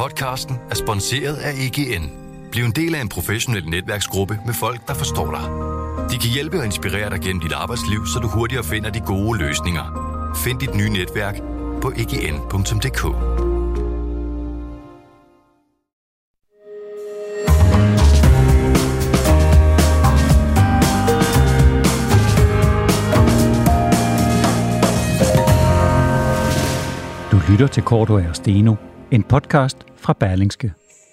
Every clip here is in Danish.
Podcasten er sponsoreret af EGN. Bliv en del af en professionel netværksgruppe med folk, der forstår dig. De kan hjælpe og inspirere dig gennem dit arbejdsliv, så du hurtigere finder de gode løsninger. Find dit nye netværk på egn.dk. Du lytter til Cordua og Steno, en podcast fra Berlingske.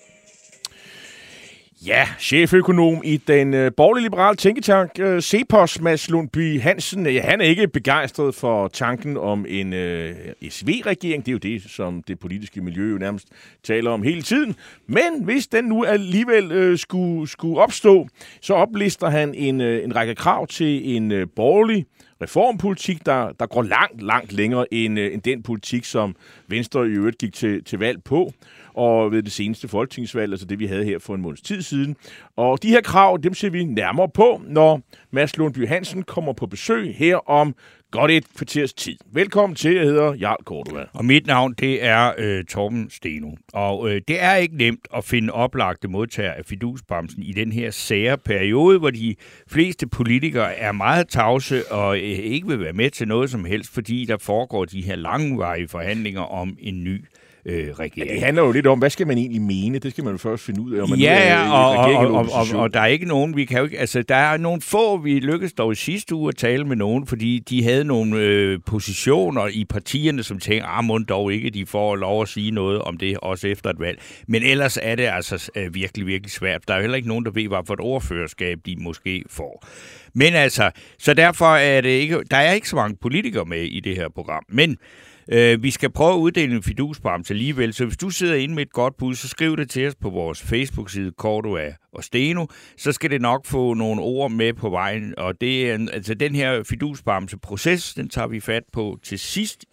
Ja, cheføkonom i den borgerlige liberale tænketank CEPOS, Mads Lundby Hansen, han er ikke begejstret for tanken om en SV-regering. Det er jo det, som det politiske miljø jo nærmest taler om hele tiden. Men hvis den nu alligevel skulle opstå, så oplister han en række krav til en borgerlig reformpolitik, der går langt længere end den politik, som Venstre i øvrigt gik til valg på, og ved det seneste folketingsvalg, altså det vi havde her for en måneds tid siden. Og de her krav, dem ser vi nærmere på, når Mads Lundby Hansen kommer på besøg her om godt et kvarters tid. Velkommen til, jeg hedder Jarl Cordua. Og mit navn, det er Torben Steno. Og det er ikke nemt at finde oplagte modtagere af fidusbamsen i den her sære periode, hvor de fleste politikere er meget tavse og ikke vil være med til noget som helst, fordi der foregår de her langvarige forhandlinger om en ny regering. Ja, det handler jo lidt om, hvad skal man egentlig mene? Det skal man jo først finde ud af, om man og der er ikke nogen, vi kan jo ikke, altså der er nogle få, vi lykkedes dog i sidste uge at tale med nogen, fordi de havde nogle positioner i partierne, som tænker, må dog ikke, de får lov at sige noget om det, også efter et valg. Men ellers er det altså virkelig svært. Der er jo heller ikke nogen, der ved, hvad for et ordførerskab de måske får. Men altså, så derfor er det ikke, der er ikke så mange politikere med i det her program. Men vi skal prøve at uddele en fidusbamse alligevel, så hvis du sidder inde med et godt bud, så skriv det til os på vores Facebook-side Cordua og Steno, så skal det nok få nogle ord med på vejen, og det er altså den her fidusbamse-proces, den tager vi fat på til sidst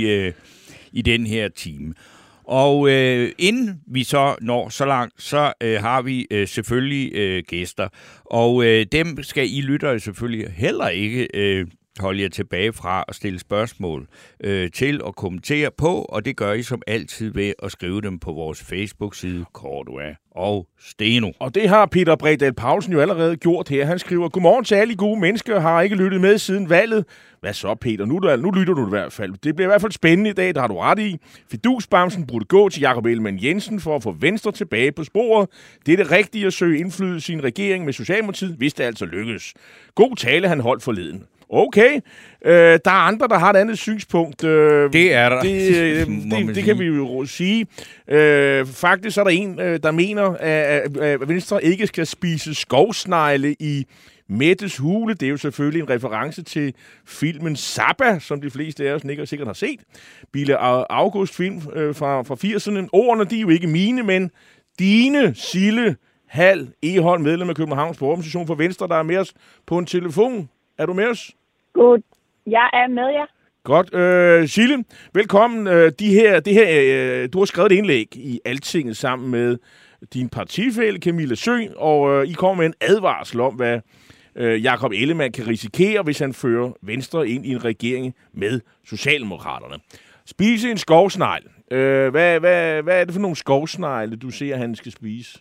i den her time. Og inden vi så når så langt, så har vi selvfølgelig gæster, og dem skal I lyttere selvfølgelig heller ikke holde jer tilbage fra at stille spørgsmål til og kommentere på, og det gør I som altid ved at skrive dem på vores Facebook-side Cordua og Steno. Og det har Peter Bredal Paulsen jo allerede gjort her. Han skriver, godmorgen til alle gode mennesker, har ikke lyttet med siden valget. Hvad så, Peter? Nu lytter du i hvert fald. Det bliver i hvert fald spændende i dag, der har du ret i. Fidusbamsen burde gå til Jakob Ellemann-Jensen for at få Venstre tilbage på sporet. Det er det rigtige at søge indflydelse i en regering med Socialdemokratiet, hvis det altså lykkes. God tale, han holdt forleden. Okay. Der er andre, der har et andet synspunkt. Det er der. Det kan vi jo sige. Faktisk er der en, der mener, at Venstre ikke skal spise skovsnegle i Mettes hule. Det er jo selvfølgelig en reference til filmen Zappa, som de fleste af os sikkert har set. Bille August-film fra 80'erne. Ordene, de er jo ikke mine, men dine, Sille Hal Egholm, medlem af Københavns Borgerrepræsentation for Venstre, der er med os på en telefon. Er du med os? God. Jeg er med jer. Godt. Sille, velkommen. Du har skrevet et indlæg i Altinget sammen med din partifælle Camilla Søgn, og I kommer med en advarsel om, hvad Jakob Ellemann kan risikere, hvis han fører Venstre ind i en regering med Socialdemokraterne. Spise en skovsnegl. Hvad er det for nogle skovsnegle, du ser, han skal spise?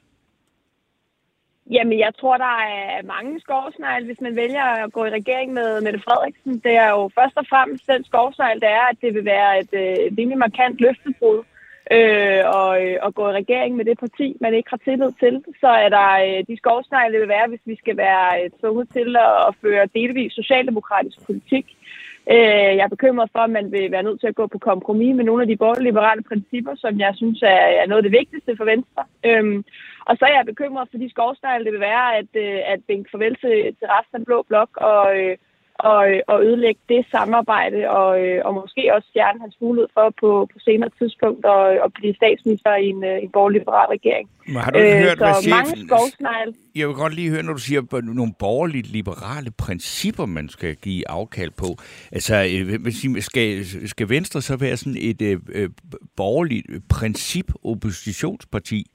Jamen, jeg tror, der er mange skovsnegle, hvis man vælger at gå i regering med Mette Frederiksen. Det er jo først og fremmest den skovsnegle, det er, at det vil være et rimelig markant løftebrud og gå i regering med det parti, man ikke har tillid til. Så er der de skovsnegle, det vil være, hvis vi skal være tvunget til at føre delvis socialdemokratisk politik. Jeg er bekymret for, at man vil være nødt til at gå på kompromis med nogle af de borgerlige liberale principper, som jeg synes er noget af det vigtigste for Venstre. Og så er jeg bekymret for de skovsnegle, det vil være, at vinke farvel til resten af den blå blok og ødelægge det samarbejde og måske også fjerne hans mulighed for på senere tidspunkt at blive statsminister i en borgerlig liberal regering. Men har du hørt, hvad mange skovsnegle. Jeg vil godt lige høre, når du siger nogle borgerlige liberale principper, man skal give afkald på. Altså, skal Venstre så være sådan et borgerligt princip-oppositionsparti?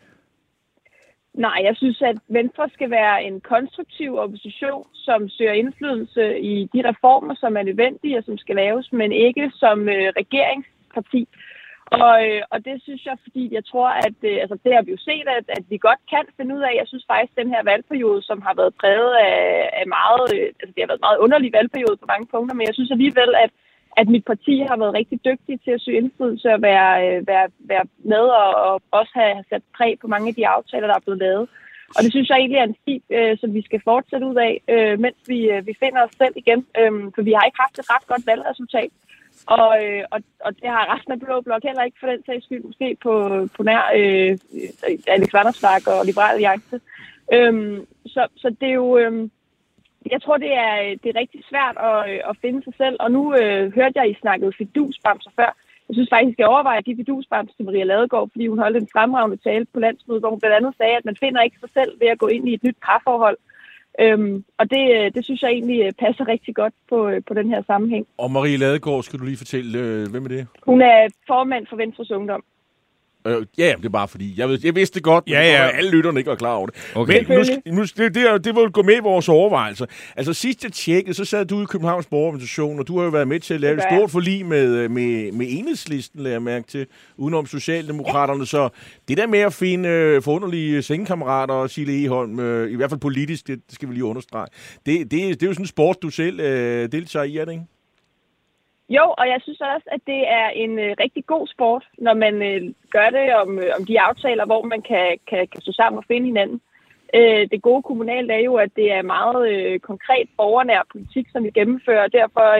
Nej, jeg synes, at Venstre skal være en konstruktiv opposition, som søger indflydelse i de reformer, som er nødvendige og som skal laves, men ikke som regeringsparti. Og det synes jeg, fordi jeg tror, at det har vi jo set, at vi godt kan finde ud af. Jeg synes faktisk, at den her valgperiode, som har været præget af meget, det har været en meget underlig valgperiode på mange punkter, men jeg synes alligevel, at mit parti har været rigtig dygtig til at søge indflydelse og være med og også have sat præg på mange af de aftaler, der er blevet lavet. Og det synes jeg egentlig er en stil, som vi skal fortsætte ud af, mens vi finder os selv igen. For vi har ikke haft et ret godt valgresultat. Og det har resten af Blå Blok heller ikke for den sags skyld, måske på nær Alex Vanopslagh og Liberal Alliance. Så det er jo... Jeg tror, det er rigtig svært at finde sig selv. Og nu hørte jeg, I snakkede fidusbamser før. Jeg synes faktisk, at jeg overvejer de fidusbamser til Maria Ladegaard, fordi hun holdt en fremragende tale på landsmødet, hvor hun blandt andet sagde, at man finder ikke sig selv ved at gå ind i et nyt parforhold. Og det synes jeg egentlig passer rigtig godt på den her sammenhæng. Og Marie Ladegaard, skal du lige fortælle, hvem er det? Hun er formand for Venstres Ungdom. Ja, det er bare fordi, jeg vidste det godt, men alle lytterne ikke var klar over det. Okay. Men det vil gå med i vores overvejelser. Altså sidst jeg tjekkede, så sad du i Københavns Borgerorganisation, og du har jo været med til at lave et stort forlig med Enhedslisten, lader jeg mærke til, udenom Socialdemokraterne. Så det der med at finde forunderlige sengekammerater og Sille Egholm, i hvert fald politisk, det skal vi lige understrege. Det er jo sådan en sport, du selv deltager i, er det ikke? Jo, og jeg synes også, at det er en rigtig god sport, når man gør det om de aftaler, hvor man kan stå sammen og finde hinanden. Det gode kommunalt er jo, at det er meget konkret borgernær politik, som vi gennemfører, og derfor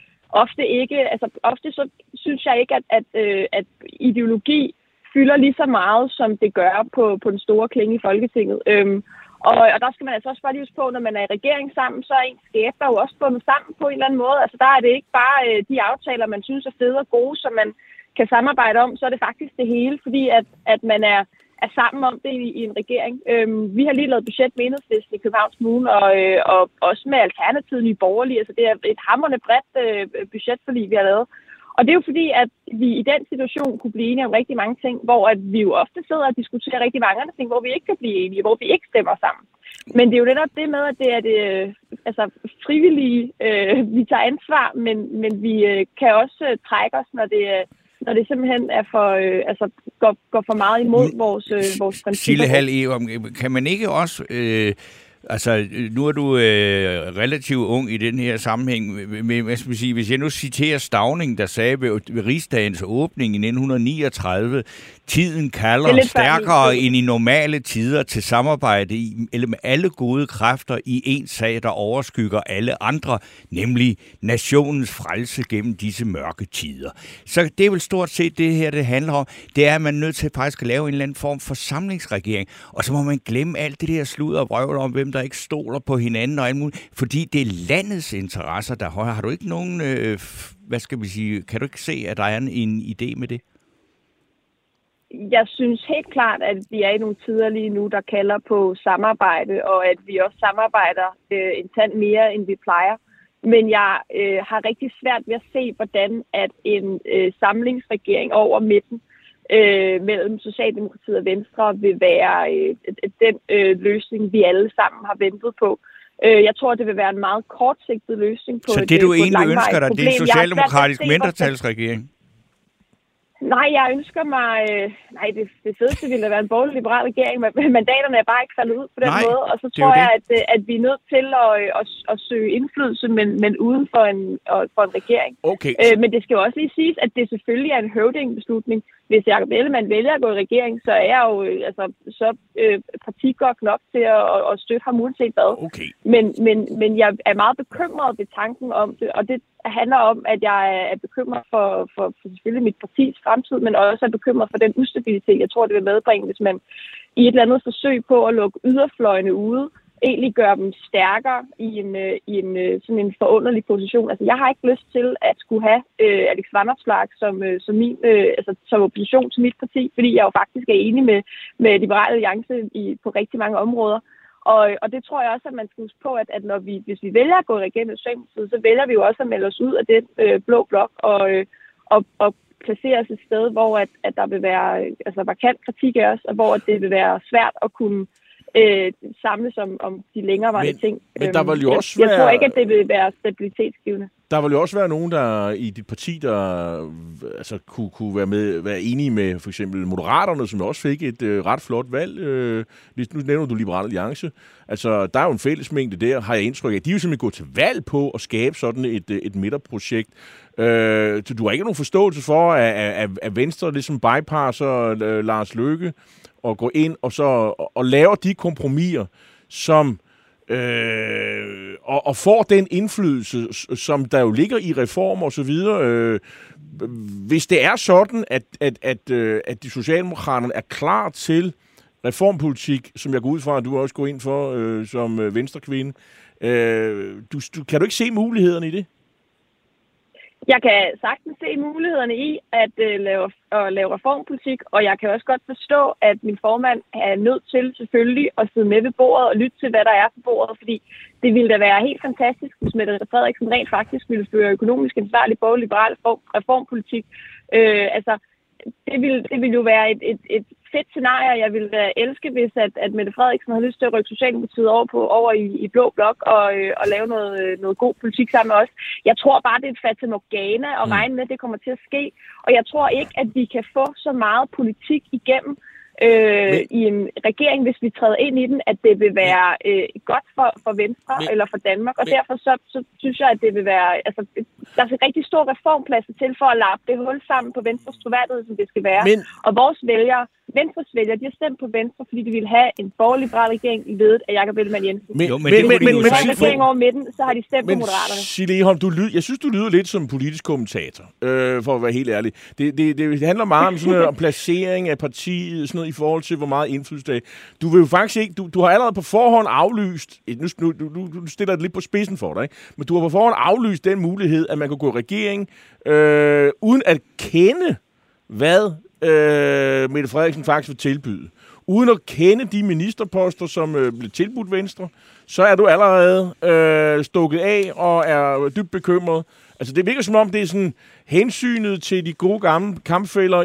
ofte så synes jeg ikke, at ideologi fylder lige så meget, som det gør på den store klinge i Folketinget. Og der skal man altså også bare lige huske på, når man er i regering sammen, så er ens skæbner jo også bundet sammen på en eller anden måde. Altså der er det ikke bare de aftaler, man synes er fede og gode, som man kan samarbejde om, så er det faktisk det hele, fordi at man er sammen om det i en regering. Vi har lige lavet budget med Enhedslisten i Københavns Kommune, og også med Alternativet Nye Borgerlige. Altså det er et hamrende bredt budgetforlig, vi har lavet. Og det er jo fordi, at vi i den situation kunne blive enige om rigtig mange ting, hvor at vi jo ofte sidder og diskuterer rigtig mange andre ting, hvor vi ikke kan blive enige, hvor vi ikke stemmer sammen. Men det er jo netop det med, at det er det frivillige, vi tager ansvar, men vi kan også trække os, når det simpelthen er går for meget imod vores principper. Sille Hald, kan man ikke også... nu er du relativt ung i den her sammenhæng. Hvad skal man sige, hvis jeg nu citerer Stauning, der sagde ved Rigsdagens åbning i 1939, tiden kalder stærkere end i normale tider til samarbejde med alle gode kræfter i en sag, der overskygger alle andre, nemlig nationens frelse gennem disse mørke tider. Så det er vel stort set det her, det handler om. Det er, at man er nødt til faktisk at lave en eller anden form for samlingsregering, og så må man glemme alt det der sludder og vrøvl om, hvem der ikke stoler på hinanden og alt muligt, fordi det er landets interesser, der hører. Har du ikke nogen, kan du ikke se, at der er en idé med det? Jeg synes helt klart, at vi er i nogle tider lige nu, der kalder på samarbejde, og at vi også samarbejder en tand mere, end vi plejer. Men jeg har rigtig svært ved at se, hvordan at en samlingsregering over midten mellem Socialdemokratiet og Venstre vil være den løsning, vi alle sammen har ventet på. Jeg tror, det vil være en meget kortsigtet løsning på så det, du egentlig ønsker dig, det er en socialdemokratisk mindretalsregering? Nej, jeg ønsker mig... det fedeste ville være en borgerlig liberal regering, men mandaterne er bare ikke faldet ud på den måde. Og så tror jeg, at vi er nødt til at søge indflydelse, men uden for en regering. Okay. Men det skal jo også lige siges, at det selvfølgelig er en høvdingbeslutning. Hvis Jacob Ellemann vælger at gå i regering, så er jeg jo partigodt nok til at støtte ham uanset hvad. Okay. Men jeg er meget bekymret ved tanken om det, og det handler om, at jeg er bekymret for selvfølgelig mit partis fremtid, men også er bekymret for den ustabilitet, jeg tror, det vil medbringe, hvis man i et eller andet forsøg på at lukke yderfløjene ude, egentlig gøre dem stærkere i sådan en forunderlig position. Altså, jeg har ikke lyst til at skulle have Alex Vanopslagh som opposition til mit parti, fordi jeg jo faktisk er enig med Liberal Alliance på rigtig mange områder. Og det tror jeg også, at man skal huske på, at hvis vi vælger at gå i regering med Socialdemokratiet, så vælger vi jo også at melde os ud af den blå blok og placere os et sted, hvor at der vil være markant kritik af os, og hvor det vil være svært at kunne samles om de længerevarende ting. Men der vil jo også jeg tror ikke, at det vil være stabilitetsgivende. der vil jo også være nogen, der i dit parti, der altså, kunne være enige med for eksempel Moderaterne, som også fik et ret flot valg. Nu nævner du Liberal Alliance. Altså, der er jo en fællesmængde der, har jeg indtryk af. De er jo simpelthen gået til valg på at skabe sådan et midterprojekt. Så du har ikke nogen forståelse for, at Venstre ligesom bypasser Lars Løkke og går ind og laver de kompromiser, som og får den indflydelse, som der jo ligger i reformer og så videre. Hvis det er sådan, at de Socialdemokraterne er klar til reformpolitik, som jeg går ud fra, at du også går ind for som venstrekvinde, kan du ikke se mulighederne i det? Jeg kan sagtens se mulighederne i at lave reformpolitik, og jeg kan også godt forstå, at min formand er nødt til selvfølgelig at sidde med ved bordet og lytte til, hvad der er på bordet, fordi det ville da være helt fantastisk, hvis Mette Frederiksen rent faktisk ville føre økonomisk ansvarlig borgerlig-liberal reformpolitik. Det ville jo være et fedt scenarie. Jeg ville da elske, hvis at Mette Frederiksen havde lyst til at rykke Socialdemokratiet over i blå blok og lave noget god politik sammen med os. Jeg tror bare, det er et fatamorgana at regne med, at det kommer til at ske. Og jeg tror ikke, at vi kan få så meget politik igennem i en regering, hvis vi træder ind i den, at det vil være godt for Venstre eller for Danmark. Og derfor så synes jeg, at det vil være... Altså, der er rigtig stor reformplads til for at lappe det hul sammen på Venstres troværdighed, som det skal være. Og Venstres vælgere, de har stemt på Venstre, fordi de ville have en borgerlig-liberal regering ledet af Jakob Ellemann-Jensen. Men regering over midten, så har de stemt på Moderaterne. Sille Egholm, jeg synes, du lyder lidt som politisk kommentator, for at være helt ærlig. Det handler meget om sådan om placering af partiet, sådan noget, i forhold til, hvor meget indflydelse det er. Du vil jo faktisk ikke... Du har allerede på forhånd aflyst... Nu stiller det lidt på spidsen for dig, ikke? Men du har på forhånd aflyst den mulighed, at man kan gå i regering, uden at kende, hvad Mette Frederiksen faktisk vil tilbyde. Uden at kende de ministerposter, som blev tilbudt Venstre, så er du allerede stukket af og er dybt bekymret. Altså, det virker som om, det er sådan hensynet til de gode gamle kampfæller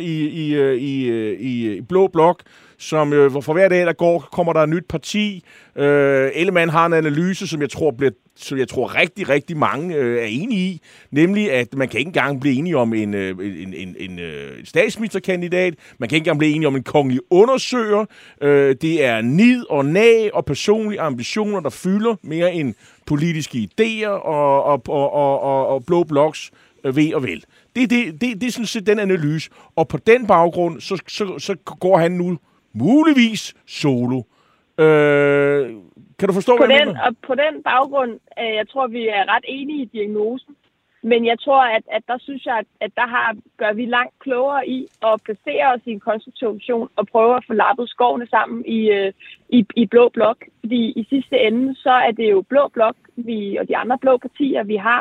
i blå blok, som for hver dag, der går, kommer der et nyt parti. Ellemann har en analyse, som jeg tror rigtig, rigtig mange er enige i, nemlig at man kan ikke engang blive enige om en statsministerkandidat, man kan ikke engang blive enige om en kongelig undersøger. Det er nid og nag og personlige ambitioner, der fylder mere end politiske idéer og blå bloks ved og vel. Det er sådan set den analyse, og på den baggrund, så går han nu muligvis solo. Kan du forstå, hvad jeg mener? Og på den baggrund, jeg tror, vi er ret enige i diagnosen, men jeg tror, at der synes jeg, at gør vi langt klogere i at placere os i en konstitution og prøve at få lappet skovene sammen i blå blok. Fordi i sidste ende, så er det jo blå blok, og de andre blå partier, vi har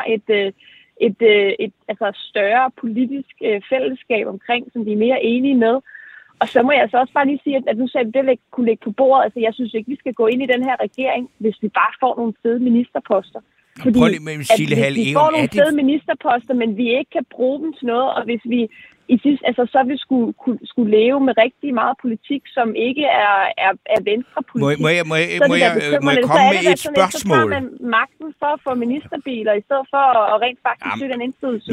et større politisk fællesskab omkring, som vi er mere enige med. Og så må jeg så også bare lige sige, at nu sagde det kunne ligge på bordet. Altså, jeg synes ikke, vi skal gå ind i den her regering, hvis vi bare får nogle fede ministerposter. Fordi hvis vi får nogle fede ministerposter, men vi ikke kan bruge dem til noget, og hvis vi så vi skulle leve med rigtig meget politik, som ikke er venstrepolitik. Må jeg komme med et spørgsmål? Så tager man magten for at få ministerbiler, i stedet for at rent faktisk søge den indflydelse,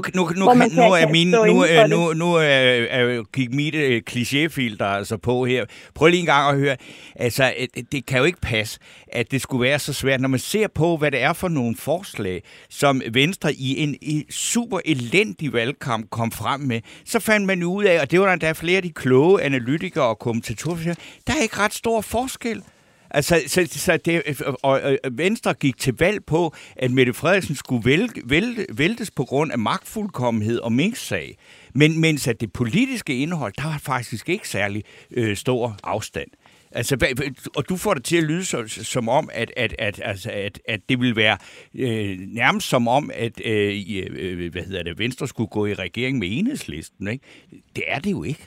Nu gik mit klichéfilter altså på her. Prøv lige en gang at høre. Altså, det kan jo ikke passe, at det skulle være så svært, når man ser på, hvad det er for nogle forslag, som Venstre i en super elendig valgkamp kom frem med. Så fandt man ud af, og det var der flere af de kloge analytikere og kommentatorer, der er ikke ret stor forskel. Altså, og Venstre gik til valg på, at Mette Frederiksen skulle væltes på grund af magtfuldkommenhed og minksag. Men mens at det politiske indhold, der var faktisk ikke særlig stor afstand. Altså, og du får det til at lyde som om, at det vil være nærmest som om, at Venstre skulle gå i regering med Enhedslisten, ikke? Det er det jo ikke.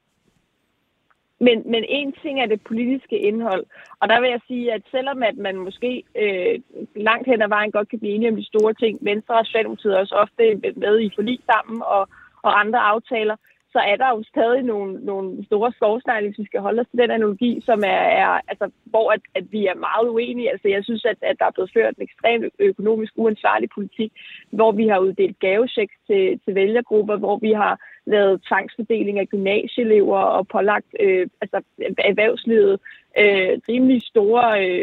Men en ting er det politiske indhold, og der vil jeg sige, at selvom at man måske langt hen ad vejen godt kan blive enige om de store ting, Venstre og Socialdemokratiet er også ofte med i forlig sammen og andre aftaler, så er der jo stadig nogle store skovsnegle, hvis vi skal holde os til den analogi, som er altså, hvor at vi er meget uenige. Altså, jeg synes, at der er blevet ført en ekstremt økonomisk uansvarlig politik, hvor vi har uddelt gavechecks til vælgergrupper, hvor vi har lavet tvangsfordeling af gymnasieelever og pålagt erhvervslivet rimelig store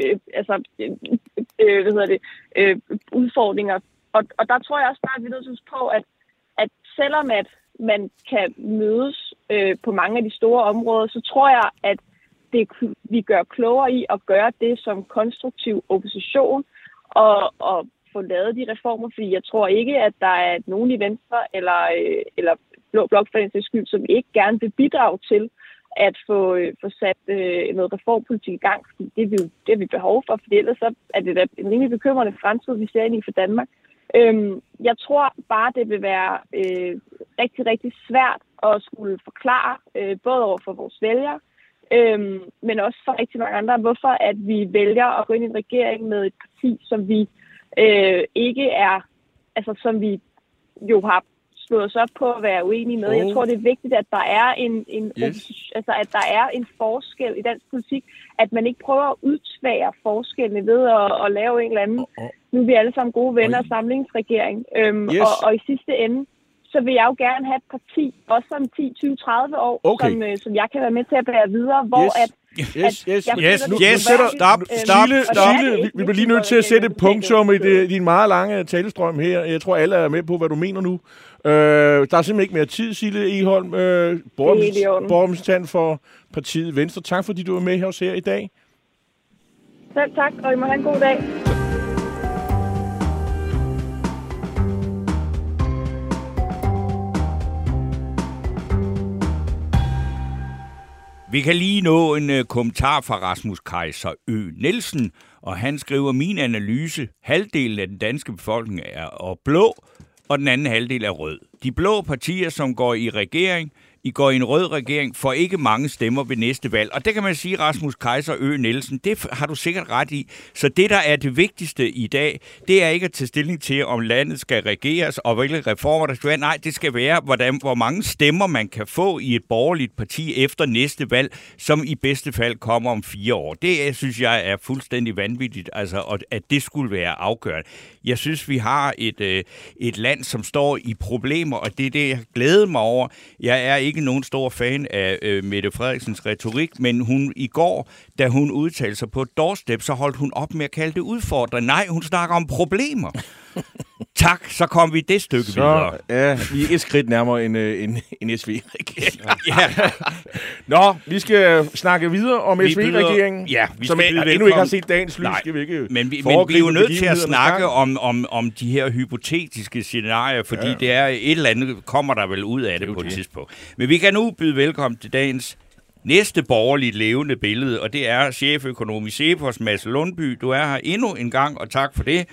udfordringer. Og der tror jeg også bare, at vi er nødt til at huske på, at selvom at man kan mødes på mange af de store områder, så tror jeg, at vi gør klogere i at gøre det som konstruktiv opposition og få lavet de reformer, fordi jeg tror ikke, at der er nogen i Venstre eller Blå Blok for den sags skyld, som ikke gerne vil bidrage til at få sat noget reformpolitik i gang, fordi det har vi behov for, for ellers så er det da en rimelig bekymrende fremtid, vi ser ind i for Danmark. Jeg tror bare, det vil være rigtig, rigtig svært at skulle forklare, både over for vores vælgere, men også for rigtig mange andre, hvorfor at vi vælger at gå ind i en regering med et parti, som vi ikke er, altså som vi jo har slået os op på at være uenige med. Jeg tror, det er vigtigt, at der er at der er en forskel i dansk politik, at man ikke prøver at udtvære forskellene ved at lave en eller anden, nu er vi alle sammen gode venner, samlingsregering. Og i sidste ende, så vil jeg jo gerne have et parti, også om 10, 20, 30 år, som jeg kan være med til at bære videre, hvor Stop. Vi bliver lige nødt til at sætte et punktum i din meget lange talestrøm her. Jeg tror, alle er med på, hvad du mener nu. Der er simpelthen ikke mere tid, Sille Egholm, borgerrepræsentant for partiet Venstre. Tak, fordi du var med hos her i dag. Selv tak, og I må have en god dag. Vi kan lige nå en kommentar fra Rasmus Kaiser Ø. Nielsen, og han skriver, min analyse, halvdelen af den danske befolkning er blå, og den anden halvdel er rød. De blå partier, som går i regering, går i en rød regering, får ikke mange stemmer ved næste valg. Og det kan man sige, Rasmus Kaiser Ø. Nielsen, det har du sikkert ret i. Så det, der er det vigtigste i dag, det er ikke at tage stilling til, om landet skal regeres, og hvilke reformer der skal være. Nej, det skal være, hvor mange stemmer man kan få i et borgerligt parti efter næste valg, som i bedste fald kommer om 4 år. Det synes jeg er fuldstændig vanvittigt, altså, at det skulle være afgørende. Jeg synes, vi har et land, som står i problemer, og det er det, jeg glæder mig over. Jeg er ikke nogen stor fan af Mette Frederiksens retorik, men hun i går, da hun udtalte sig på et doorstep, så holdt hun op med at kalde det udfordring. Nej, hun snakker om problemer. Tak, så kom vi det stykke videre. Ja, vi er et skridt nærmere en SV-regering. Ja. Nå, vi skal snakke videre om SV-regeringen, som endnu ikke har set dagens lys. Skal vi ikke men vi er jo nødt til at snakke om de her hypotetiske scenarier, fordi det er et eller andet, kommer der vel ud af det på et tidspunkt. Men vi kan nu byde velkommen til dagens næste borgerligt levende billede, og det er cheføkonom i CEPOS, Mads Lundby. Du er her endnu en gang, og tak for det.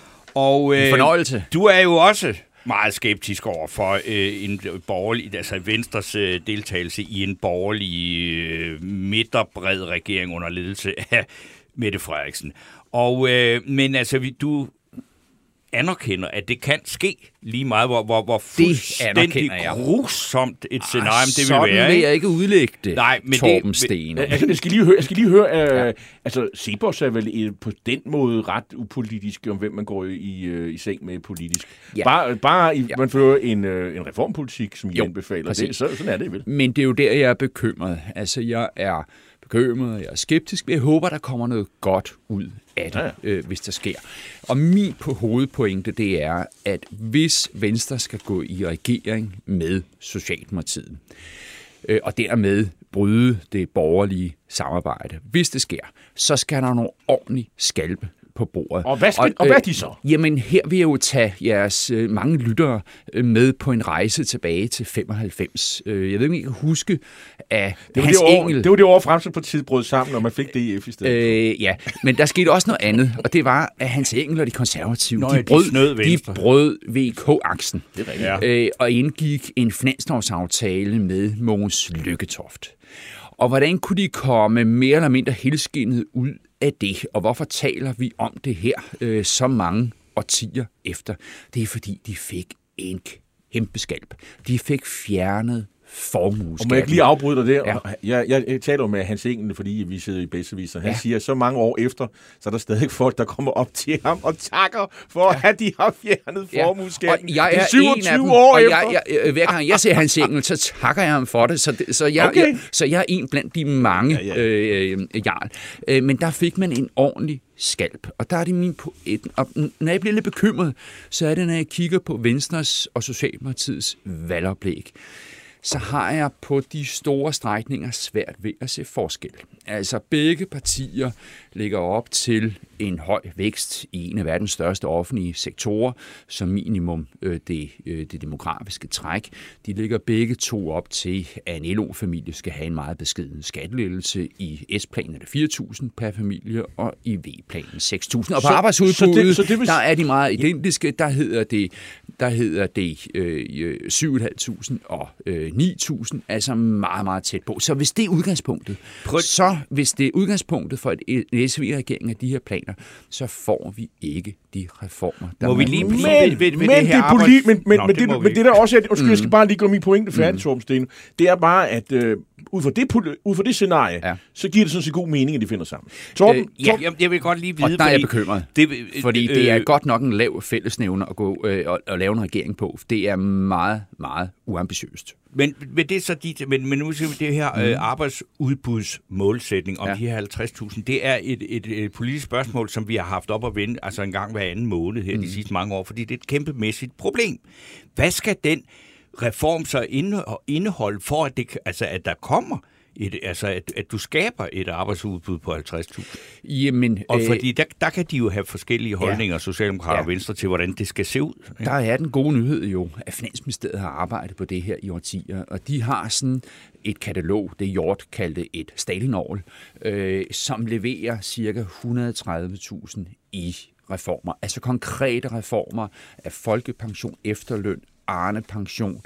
Og en fornøjelse. Du er jo også meget skeptisk over for en borgerlig, altså Venstres deltagelse i en borgerlig midterbred regering under ledelse af Mette Frederiksen. Og men altså du anerkender, at det kan ske lige meget, hvor fuldstændig grusomt et scenarium det vil være. Sådan vil jeg ikke udlægge det, Torben Steno. Jeg skal lige høre altså CEPOS er vel på den måde ret upolitisk, om hvem man går i seng med politisk. Ja. Man fører en reformpolitik, som I anbefaler. Sådan er det vel. Men det er jo der, jeg er bekymret. Altså, jeg er bekymret, jeg er skeptisk, men jeg håber, der kommer noget godt ud af det, hvis der sker. Og min hovedpointe, det er, at hvis Venstre skal gå i regering med Socialdemokratiet, og dermed bryde det borgerlige samarbejde, hvis det sker, så skal der nogle ordentlige skalpe på bordet. Og hvad er de så? Jamen, her vil jeg jo tage jeres mange lyttere med på en rejse tilbage til 95. Jeg ved ikke, om I kan huske, at Hans Engel... Det var det år, Fremskridtspartiet brød sammen, når man fik DF i stedet. Ja, men der skete også noget andet, og det var, at Hans Engel og de konservative, de brød VK-aksen og indgik en finanslovsaftale med Mogens Lykketoft. Og hvordan kunne de komme mere eller mindre helskindet ud af det? Og hvorfor taler vi om det her så mange årtier efter? Det er fordi, de fik en kæmpe skalp. De fik fjernet formueskatten. Og må jeg ikke lige afbryde dig der? Ja. Jeg taler jo med Hans Engel, fordi vi sidder i Bedsteviser. Han siger, så mange år efter, så er der stadig folk, der kommer op til ham og takker for, at de har fjernet formueskatten. Og jeg er 27 år efter. Hver gang jeg ser Hans Engel, så takker jeg ham for det. Så jeg er en blandt de mange jarl. Men der fik man en ordentlig skalp. Og der er det min poeten. Og når jeg bliver lidt bekymret, så er det, når jeg kigger på Venstres og Socialdemokratiets valgoplæg, så har jeg på de store strækninger svært ved at se forskel. Altså begge partier ligger op til en høj vækst i en af verdens største offentlige sektorer, som minimum det demografiske træk. De ligger begge to op til, at en LO-familie skal have en meget beskeden skattelettelse. I S-planen er det 4.000 per familie, og i V-planen 6.000. Og på arbejdsudbuddet, der er de meget identiske. Der hedder det 7.500 og 9.000, altså meget, meget tæt på. Så hvis det er udgangspunktet, for et SV-regering af de her planer, så får vi ikke de reformer, der må vi lige blive men det der også er, undskyld, jeg skal bare lige gå min pointe færdig, Torben Steno. Det er bare, at ud fra det scenarie, så giver det sådan set god mening, at de finder sammen. Torben? Jeg vil godt lige vide, og der er jeg bekymret. Fordi det er godt nok en lav fællesnævner at gå og lave en regering på. Det er meget, meget uambitiøst. Men det er så men nu ser vi det her arbejdsudbudsmålsætning om de her 50.000. Det er et politisk spørgsmål, som vi har haft op at vende, altså en gang hver anden måned her de sidste mange år, fordi det er et kæmpemæssigt problem. Hvad skal den reform så indeholde for, at der kommer at du skaber et arbejdsudbud på 50.000? Jamen, og fordi der kan de jo have forskellige holdninger, Socialdemokrater og Venstre, til hvordan det skal se ud. Der er den gode nyhed jo, at Finansministeriet har arbejdet på det her i årtier, og de har sådan et katalog, det Hjort kaldte et Stalinovl, som leverer ca. 130.000 i reformer, altså konkrete reformer af folkepension, efterløn, Arnepension,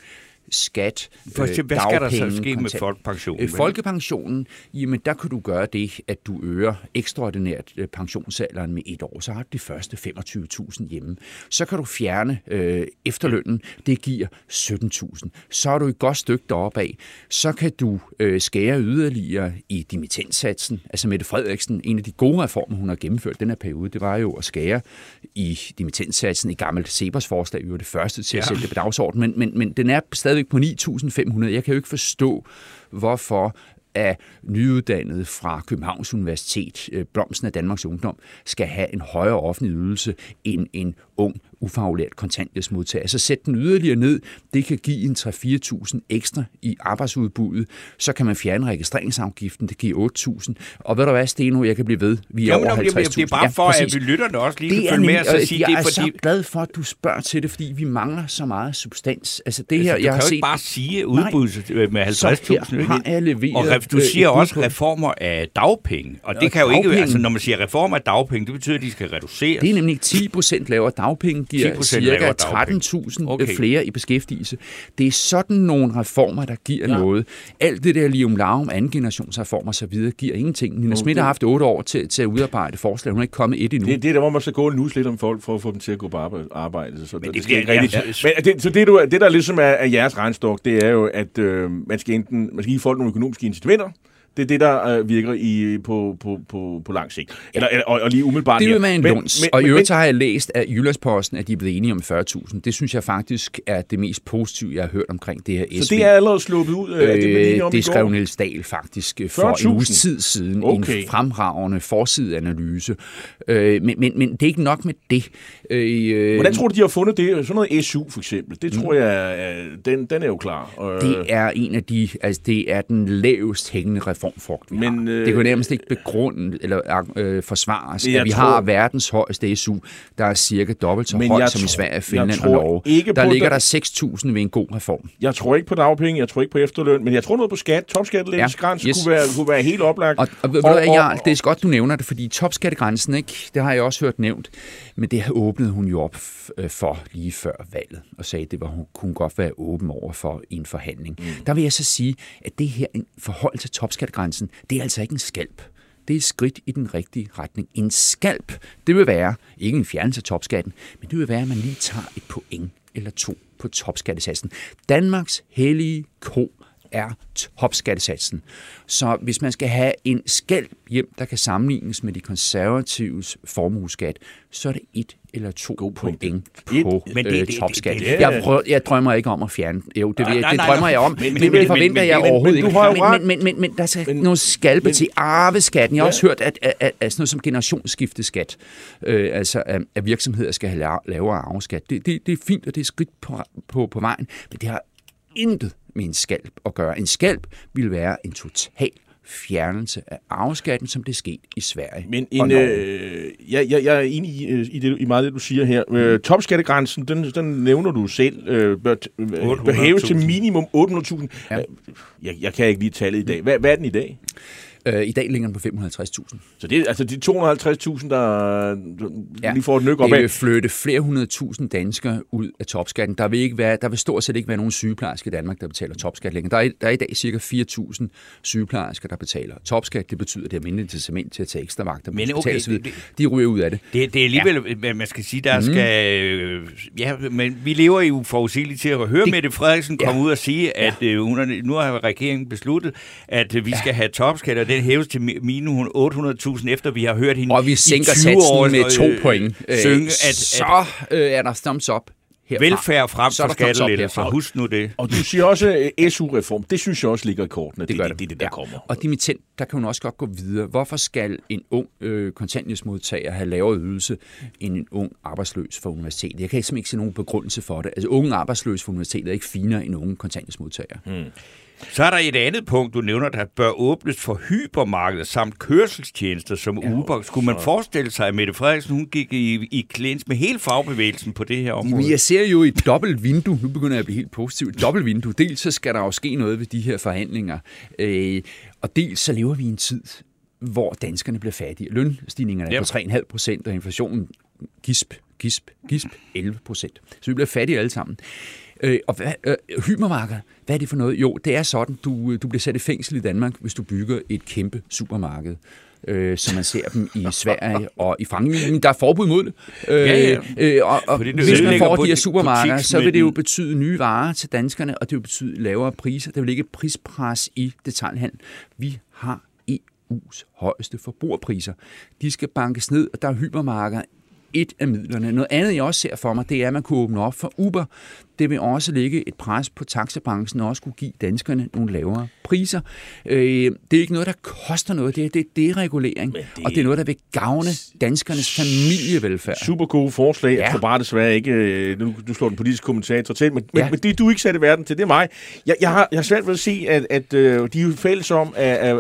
skat, hvad skal der så ske med folkepensionen? Folkepensionen, jamen der kan du gøre det, at du øger ekstraordinært pensionsalderen med 1 år. Så har du de første 25.000 hjemme. Så kan du fjerne efterlønnen. Det giver 17.000. Så er du et godt stykke deroppe af. Så kan du skære yderligere i dimittenssatsen. Altså Mette Frederiksen, en af de gode reformer, hun har gennemført den her periode, det var jo at skære i dimittenssatsen i gammelt Sebers forslag. Vi var det første til at sætte det på dagsordenen. Men den er stadig på 9.500. Jeg kan jo ikke forstå, hvorfor at nyuddannede fra Københavns Universitet, blomsten af Danmarks Ungdom, skal have en højere offentlig ydelse end en ung, ufaglært kontanthjælpsmodtager. Så sæt den yderligere ned. Det kan give en 3-4.000 ekstra i arbejdsudbuddet. Så kan man fjerne registreringsafgiften. Det giver 8.000. Og ved du hvad, Steno, jeg kan blive ved. Vi er over 50.000. Det er bare for, at vi lytter det også lige kan følge med. Jeg er så glad for, at du spørger til det, fordi vi mangler så meget substans. Altså det her, du kan jo ikke bare sige udbuddet med 50.000. Har jeg leveret. Og du siger også reformer af dagpenge. Og det kan jo ikke, altså når man siger reformer af dagpenge, det betyder, at de skal reduceres. Det er nemlig 10% lavere dagpenge, giver cirka 13.000 flere i beskæftigelse. Det er sådan nogle reformer, der giver noget. Alt det der lige om andengenerationsreformer og så videre, giver ingenting. Nina Schmidt har haft 8 år til at udarbejde forslag. Hun er ikke kommet et endnu. Det er der, hvor man skal gå en nus lidt om folk, for at få dem til at gå på arbejde. Så men det bliver ikke rigtigt. Så det der ligesom er jeres regnstok, det er jo, at man skal give folk nogle økonomiske incitamenter. Det er det, der virker på lang sigt. Og lige umiddelbart. Det vil være en luns. Og i øvrigt har jeg læst af Jyllandsposten, at de er blevet enige om 40.000. Det synes jeg faktisk er det mest positive, jeg har hørt omkring det her SV. Så det er allerede sluppet ud af det, man enige om det skrev Niels Dahl faktisk for en uges tid siden. En fremragende forsideanalyse. Men det er ikke nok med det. Hvordan tror du, de har fundet det? Sådan noget SU for eksempel. Det tror jeg, den er jo klar. Det er en af de, altså det er den lavest hængende reformfrugt, vi har. Det kan nærmest ikke begrunde eller forsvares, at vi har verdens højeste SU, der er cirka dobbelt så høj som i Sverige, Finland og Norge. Der ligger der 6.000 ved en god reform. Jeg tror ikke på dagpenge, jeg tror ikke på efterløn, men jeg tror noget på skat. Topskattelettelsegrænsen kunne være helt oplagt. Og det er godt, du nævner det, fordi topskattegrænsen, ikke, det har jeg også hørt nævnt, men det åbnede hun jo op for lige før valget, og sagde, at hun kunne godt være åben over for en forhandling. Der vil jeg så sige, at det her forhold til topskattegrænsen, det er altså ikke en skalp. Det er et skridt i den rigtige retning. En skalp, det vil være, ikke en fjernelse af topskatten, men det vil være, at man lige tager et point eller 2 på topskattesatsen. Danmarks hellige ko er topskattesatsen. Så hvis man skal have en skalp hjem, der kan sammenlignes med de konservatives formueskat, så er det 1 eller 2 point på topskat. Jeg drømmer ikke om at fjerne. Jo, det drømmer jeg om, men det forventer jeg overhovedet ikke. Men der skal noget skalpe til arveskatten. Jeg har også hørt, at sådan noget som generationsskifteskat, altså at virksomheder skal have lavere arveskat. Det er fint, og det er skridt på vejen, men det har intet med en skalp at gøre. En skalp vil være en total fjernelse af arveskatten, som det er sket i Sverige. Men jeg er enig i meget det, du siger her. Topskattegrænsen, den nævner du selv, bør hæves til minimum 800.000. Ja. Jeg kan ikke lige tallet i dag. Hvad er den i dag? I dag ligger den på 550.000. Så det er altså de 250.000, der lige får et nyk op af. Det vil flytte flere 100.000 danskere ud af topskatten. Der vil stort set ikke være nogen sygeplejersker i Danmark, der betaler topskat længere. Der er i dag cirka 4.000 sygeplejersker, der betaler topskat. Det betyder, at det er mindre incitament til at tage ekstra vagter. Men okay, de ryger ud af det. Det er alligevel, man skal sige, der skal... Ja, men vi lever jo forudsigeligt til at høre Mette Frederiksen komme ud og sige, at nu har regeringen besluttet, at vi skal have topskat, og den hæves til minimum 800.000, efter vi har hørt hende og vi sænker satsen med 2 point. Så er der thumbs up herfra. Velfærd frem for skattelettelser. Husk nu det. Og du siger også SU-reform. Det synes jeg også ligger i kortene. Det er det, der kommer. Og dimittend, der kan hun også godt gå videre. Hvorfor skal en ung kontanthjælpsmodtager have lavere ydelse end en ung arbejdsløs fra universitetet? Jeg kan simpelthen ikke se nogen begrundelse for det. Altså, unge arbejdsløse fra universitetet er ikke finere end unge kontanthjælpsmodtagere. Så er der et andet punkt, du nævner, der bør åbnes for hypermarkeder samt kørselstjenester som Uber. Skulle man forestille sig, at Mette Frederiksen hun gik i klins med hele fagbevægelsen på det her område? Men jeg ser jo et dobbelt vindue. Nu begynder jeg at blive helt positiv. Et dobbelt vindue. Dels så skal der jo ske noget ved de her forhandlinger. Og dels så lever vi i en tid, hvor danskerne bliver fattige. Lønstigningerne er på 3,5%, og inflationen gisp 11%. Så vi bliver fattige alle sammen. Og hypermarkeder, hvad er det for noget? Jo, det er sådan, du bliver sat i fængsel i Danmark, hvis du bygger et kæmpe supermarked, som man ser dem i Sverige og i Frankrig. Men der er forbud mod det. Og hvis man får de her supermarkeder, så vil det jo betyde nye varer til danskerne, og det vil betyde lavere priser. Der vil ikke prispres i detailhandel. Vi har EU's højeste forbrugerpriser. De skal bankes ned, og der er hypermarkeder et af midlerne. Noget andet, jeg også ser for mig, det er, at man kunne åbne op for Uber. Det vil også lægge et pres på taxabranchen og også kunne give danskerne nogle lavere priser. Det er ikke noget, der koster noget. Det er deregulering, og det er noget, der vil gavne danskernes familievelfærd. Super gode forslag. Jeg tror bare desværre ikke, du slår den politiske kommentator til, men det du ikke satte i verden til, det er mig. Jeg har svært ved at se, at de er fælles om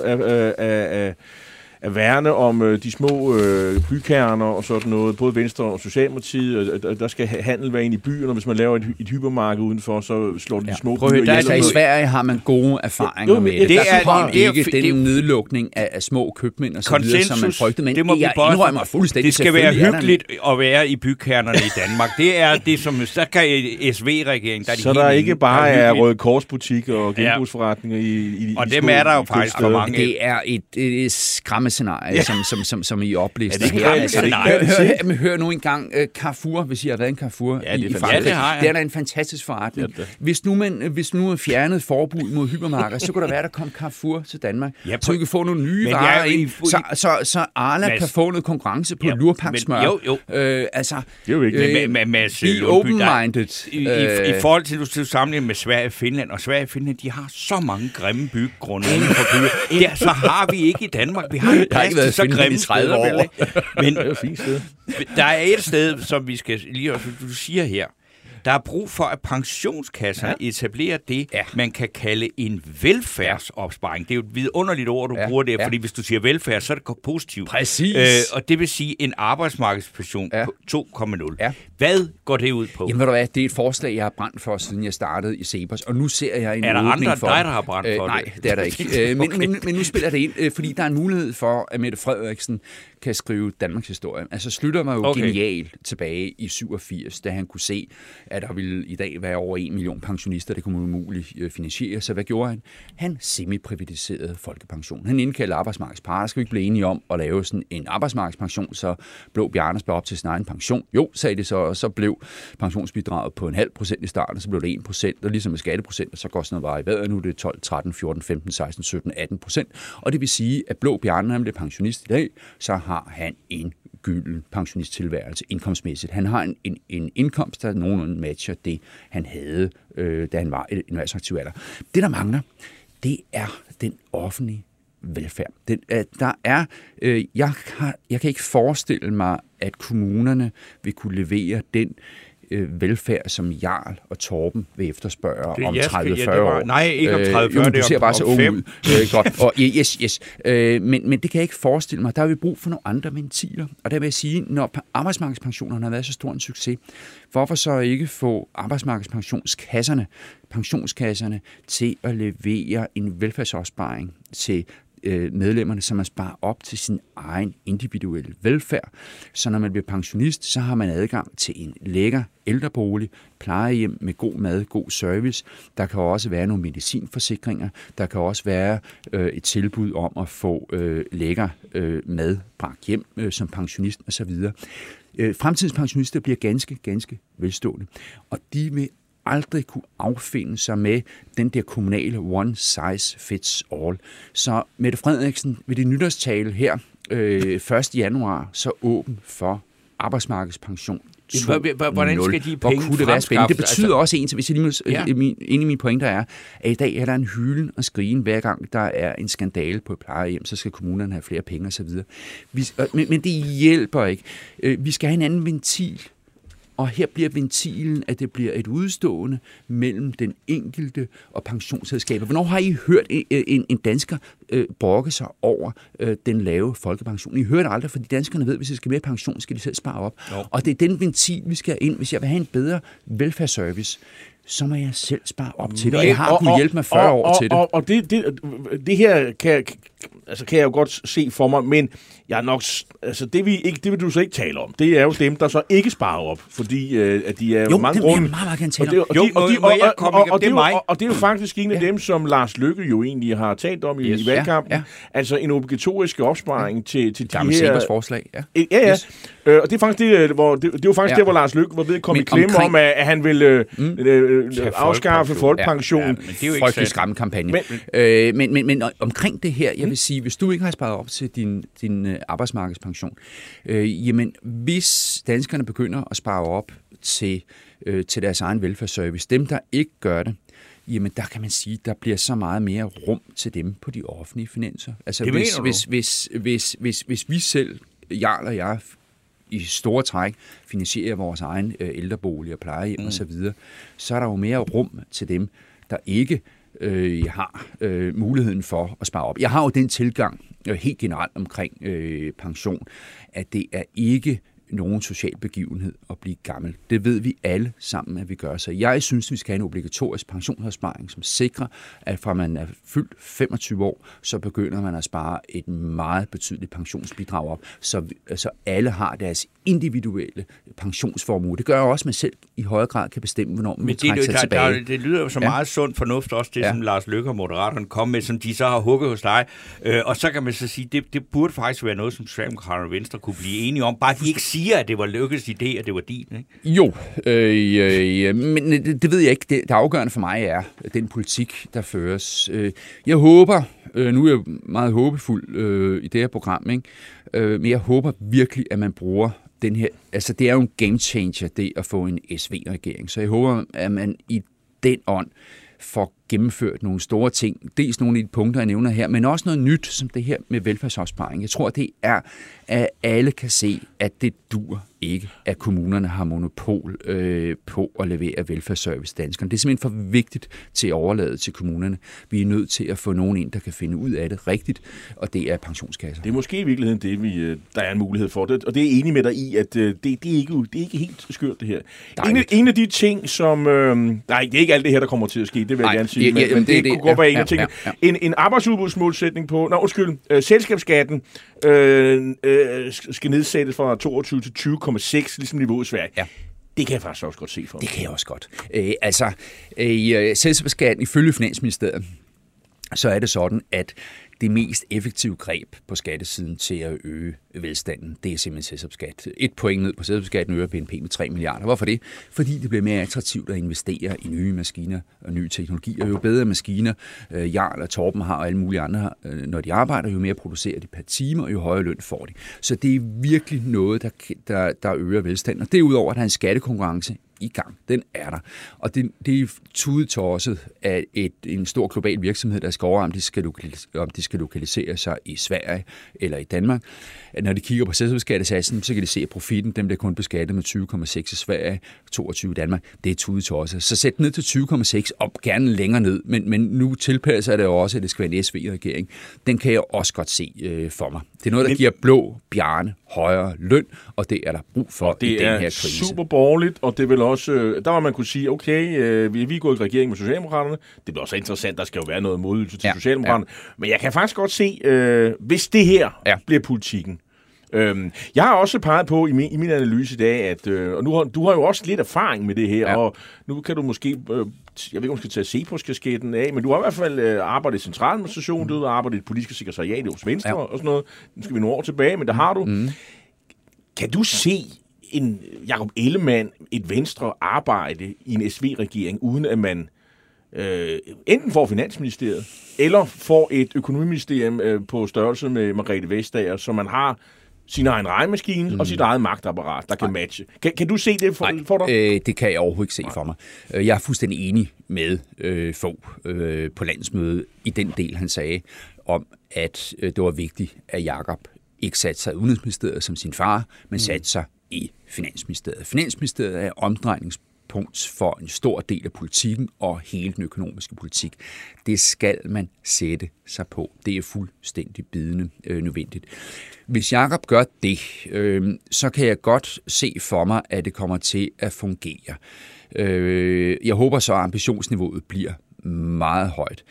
at værne om de små bykerner og sådan noget, både Venstre og Socialdemokratiet, og der skal handel være inde i byen, og hvis man laver et hypermarked udenfor, så slår de små byer ihjel. Altså i Sverige har man gode erfaringer med det. Der kommer ikke den nedlukning af små købmænd og så videre, som man frygtede, men jeg indrømmer fuldstændig. Det skal være hyggeligt at være i bykernerne i Danmark. Det er det, som så kan SV-regeringen, der er de så der ikke bare er Røde Korsbutikker og genbrugsforretninger i og dem er der jo faktisk for mange. Det er et skræmmescenarie, som I oplister her. Hør nu engang Carrefour, hvis I har været en Carrefour i Frankrig. Det er da en fantastisk forretning. Hvis nu man fjernede forbud mod hypermarkeder, så kunne der være, der kom Carrefour til Danmark, så vi kan få nogle nye varer ind, så Arla kan få noget konkurrence på lurpaksmør. Altså, det er jo ikke. Be open-minded. I forhold til, at du sammenligner med Sverige og Finland, og Sverige og Finland, de har så mange grimme byggegrunde inden for byer. Så har vi ikke i Danmark. Vi har ikke været så grimme i 30 år. Men det er fint sted. Der er et sted, som vi skal lige, du siger her, der er brug for, at pensionskasser etablerer det, man kan kalde en velfærdsopsparing. Det er jo et vidunderligt ord, du bruger der, fordi hvis du siger velfærd, så er det positivt. Præcis. Og det vil sige en arbejdsmarkedspension på 2,0. Ja. Hvad går det ud på? Jamen ved du hvad, det er et forslag, jeg har brændt for, siden jeg startede i Cepos, og nu ser jeg en åbning for... Er der andre end dig, der har brændt for det? Nej, det er der ikke. Men nu spiller det ind, fordi der er en mulighed for, at Mette Frederiksen kan skrive Danmarks historie. Altså Slytter var jo genial tilbage i 87, da han kunne se, at der ville i dag være over 1 million pensionister, det kunne man umuligt finansiere. Så hvad gjorde han? Han semi-privatiserede folkepension. Han indkaldte arbejdsmarkedets parter. Skal vi ikke blive enige om at lave sådan en arbejdsmarkedspension, så Blå Bjarne spare op til sin egen pension? Jo, sagde det så, og så blev pensionsbidraget på 0,5% i starten, så blev det 1%, og ligesom med skatteprocent, så går sådan noget bare i vejret. Nu er det 12, 13, 14, 15, 16, 17, 18%. Og det vil sige, at Blå Bjarne, når han bliver pensionist i dag, så har han en gylden pensionisttilværelse indkomstmæssigt. Han har en indkomst, der nogenlunde matcher det, han havde, da han var en erhvervsaktiv alder. Det, der mangler, det er den offentlige velfærd. Jeg kan ikke forestille mig, at kommunerne vil kunne levere den velfærd, som Jarl og Torben vil efterspørge om 30-40 år. Nej, ikke om 30-40, du ser bare så ung ud. Godt. Og yes. Men det kan jeg ikke forestille mig. Der har vi brug for nogle andre ventiler. Og der vil jeg sige, når arbejdsmarkedspensionerne har været så stor en succes, hvorfor så ikke få pensionskasserne til at levere en velfærdsopsparing til medlemmerne, som man sparer op til sin egen individuelle velfærd. Så når man bliver pensionist, så har man adgang til en lækker ældrebolig, plejehjem med god mad, god service. Der kan også være nogle medicinforsikringer. Der kan også være et tilbud om at få lækker mad bragt hjem som pensionist osv. Fremtidens pensionister bliver ganske, ganske velstående. Og de vil aldrig kunne affinde sig med den der kommunale one size fits all. Så Mette Frederiksen ved det nytårstale her 1. januar så åben for arbejdsmarkedspension. Hvordan skal de penge fremskaffes? Det betyder også en, hvis jeg lige en af mine pointer er, at i dag er der en hylen og skrigen, hver gang der er en skandale på et plejehjem, så skal kommunerne have flere penge osv. Men det hjælper ikke. Vi skal have en anden ventil. Og her bliver ventilen, at det bliver et udstående mellem den enkelte og pensionsselskaber. Hvornår har I hørt en dansker brokke sig over den lave folkepension? I hører det aldrig, fordi danskerne ved, at hvis de skal mere pension, skal de selv spare op. Jo. Og det er den ventil, vi skal ind. Hvis jeg vil have en bedre velfærdsservice, så må jeg selv spare op til det. Og jeg har kunnet hjælpe mig 40 år til det. Og det her kan jeg jo godt se for mig, men jeg er nok, altså det vil du så ikke tale om. Det er jo dem, der så ikke sparer op, fordi at de er jo mange grunde. Jo, meget gerne tale om. Og det er jo faktisk en af dem, som Lars Løkke jo egentlig har talt om i valgkampen. Ja. Altså en obligatorisk opsparing til de her forslag. Ja. Yes. Og det er faktisk det var faktisk der, hvor Lars Løkke var ved at komme i klemme om, at han ville afskaffe folkepensionen. Ja, det er jo ikke frygtelig skræmmekampagne. Men omkring det her, jeg vil sige, hvis du ikke har sparet op til din arbejdsmarkedspension, jamen hvis danskerne begynder at spare op til deres egen velfærdsservice, dem der ikke gør det, jamen der kan man sige, der bliver så meget mere rum til dem på de offentlige finanser. Altså hvis vi selv, Jarl og jeg, i store træk finansierer vores egen ældrebolig og plejehjem og så videre, så er der jo mere rum til dem, der ikke har muligheden for at spare op. Jeg har jo den tilgang helt generelt omkring pension, at det er ikke nogen social begivenhed at blive gammel. Det ved vi alle sammen, at vi gør. Så jeg synes, vi skal have en obligatorisk pensionsopsparing, som sikrer, at fra man er fyldt 25 år, så begynder man at spare et meget betydeligt pensionsbidrag op, så alle har deres individuelle pensionsformue. Det gør også, at man selv i højere grad kan bestemme, hvornår man trækker sig tilbage. Det lyder jo så meget sund fornuft, også det, som Lars Løkke og Moderaterne kom med, som de så har hugget hos dig. Og så kan man så sige, det burde faktisk være noget, som Socialdemokraterne og Venstre kunne blive enige om. Bare de ikke siger, at det var Løkkes idé, at det var din, ikke? Jo, men det ved jeg ikke. Det afgørende for mig er den politik, der føres. Jeg håber, nu er jeg meget håbefuld i det her program, ikke? Men jeg håber virkelig, at man bruger den her, altså det er jo en game changer, det at få en SV-regering. Så jeg håber, at man i den ånd får gennemført nogle store ting. Dels nogle af de punkter, jeg nævner her, men også noget nyt, som det her med velfærdsopsparing. Jeg tror, det er, at alle kan se, at det dur ikke, at kommunerne har monopol på at levere velfærdsservice til danskerne. Det er simpelthen for vigtigt til at overlade til kommunerne. Vi er nødt til at få nogen ind, der kan finde ud af det rigtigt, og det er pensionskasser. Det er måske i virkeligheden det, der er en mulighed for det, og det er jeg enig med dig i, at det er ikke helt skørt, det her. En af de ting, som... nej, det er ikke alt det her, der kommer til at ske, det vil jeg gerne sige, men det kunne godt være en af tingene. En arbejdsudbudsmålsætning på... selskabsskatten skal nedsættes fra 22 til 20,6, ligesom niveauet i Sverige. Ja. Det kan jeg faktisk også godt se for mig. Det kan jeg også godt. I selskabsskatten ifølge Finansministeriet, så er det sådan, at det mest effektive greb på skattesiden til at øge velstanden, det er simpelthen selskabsskat. 1 point ned på selskabsskatten øger BNP med 3 milliarder. Hvorfor det? Fordi det bliver mere attraktivt at investere i nye maskiner og nye teknologier. Jo bedre maskiner Jarl og Torben har og alle mulige andre, når de arbejder, jo mere producerer de per time, og jo højere løn får de. Så det er virkelig noget, der øger velstanden. Og derudover, der er en skattekonkurrence i gang. Den er der. Og det er tudetosset af en stor global virksomhed, der skal over, om de skal lokalisere sig i Sverige eller i Danmark. Når de kigger på selskabsskattesatsen, så kan de se, at profitten den bliver kun beskattet med 20,6 i Sverige, 22 i Danmark. Det er tudetosset. Så sæt ned til 20,6 og gerne længere ned. Men nu tilpasser det jo også, at det skal være en SV-regering. Den kan jeg også godt se for mig. Det er noget, der giver blå bjarne højere løn, og det er der brug for i den her krise. Det er super borgerligt, og det vil også, der må man kunne sige, okay, vi er gået i regering med Socialdemokraterne. Det bliver også interessant, der skal jo være noget modydelse til Socialdemokraterne. Ja. Men jeg kan faktisk godt se, hvis det her bliver politikken. Jeg har også peget på i min analyse i dag, at og du har jo også lidt erfaring med det her, og nu kan du måske, jeg ved ikke, om du skal tage CEPOS-kasketten af, men du har i hvert fald arbejdet i centraladministrationen, du har arbejdet i det politiske sekretariat hos Venstre og sådan noget. Nu skal vi nogle år tilbage, men der har du. Kan du se en Jakob Ellemann, et Venstre arbejde i en SV-regering, uden at man enten får Finansministeriet, eller får et økonomiministerium på størrelse med Margrethe Vestager, så man har sin egen regnemaskine og sit eget magtapparat, der kan matche. Kan du se det for dig? Det kan jeg overhovedet ikke se for mig. Jeg er fuldstændig enig med Fogh på landsmødet i den del, han sagde, om at det var vigtigt, at Jakob ikke satte sig i Udenrigsministeriet som sin far, men satte sig i Finansministeriet. Finansministeriet er omdrejningspunkt for en stor del af politikken og hele den økonomiske politik. Det skal man sætte sig på. Det er fuldstændig bidende nødvendigt. Hvis Jakob gør det, så kan jeg godt se for mig, at det kommer til at fungere. Jeg håber så, at ambitionsniveauet bliver meget højt.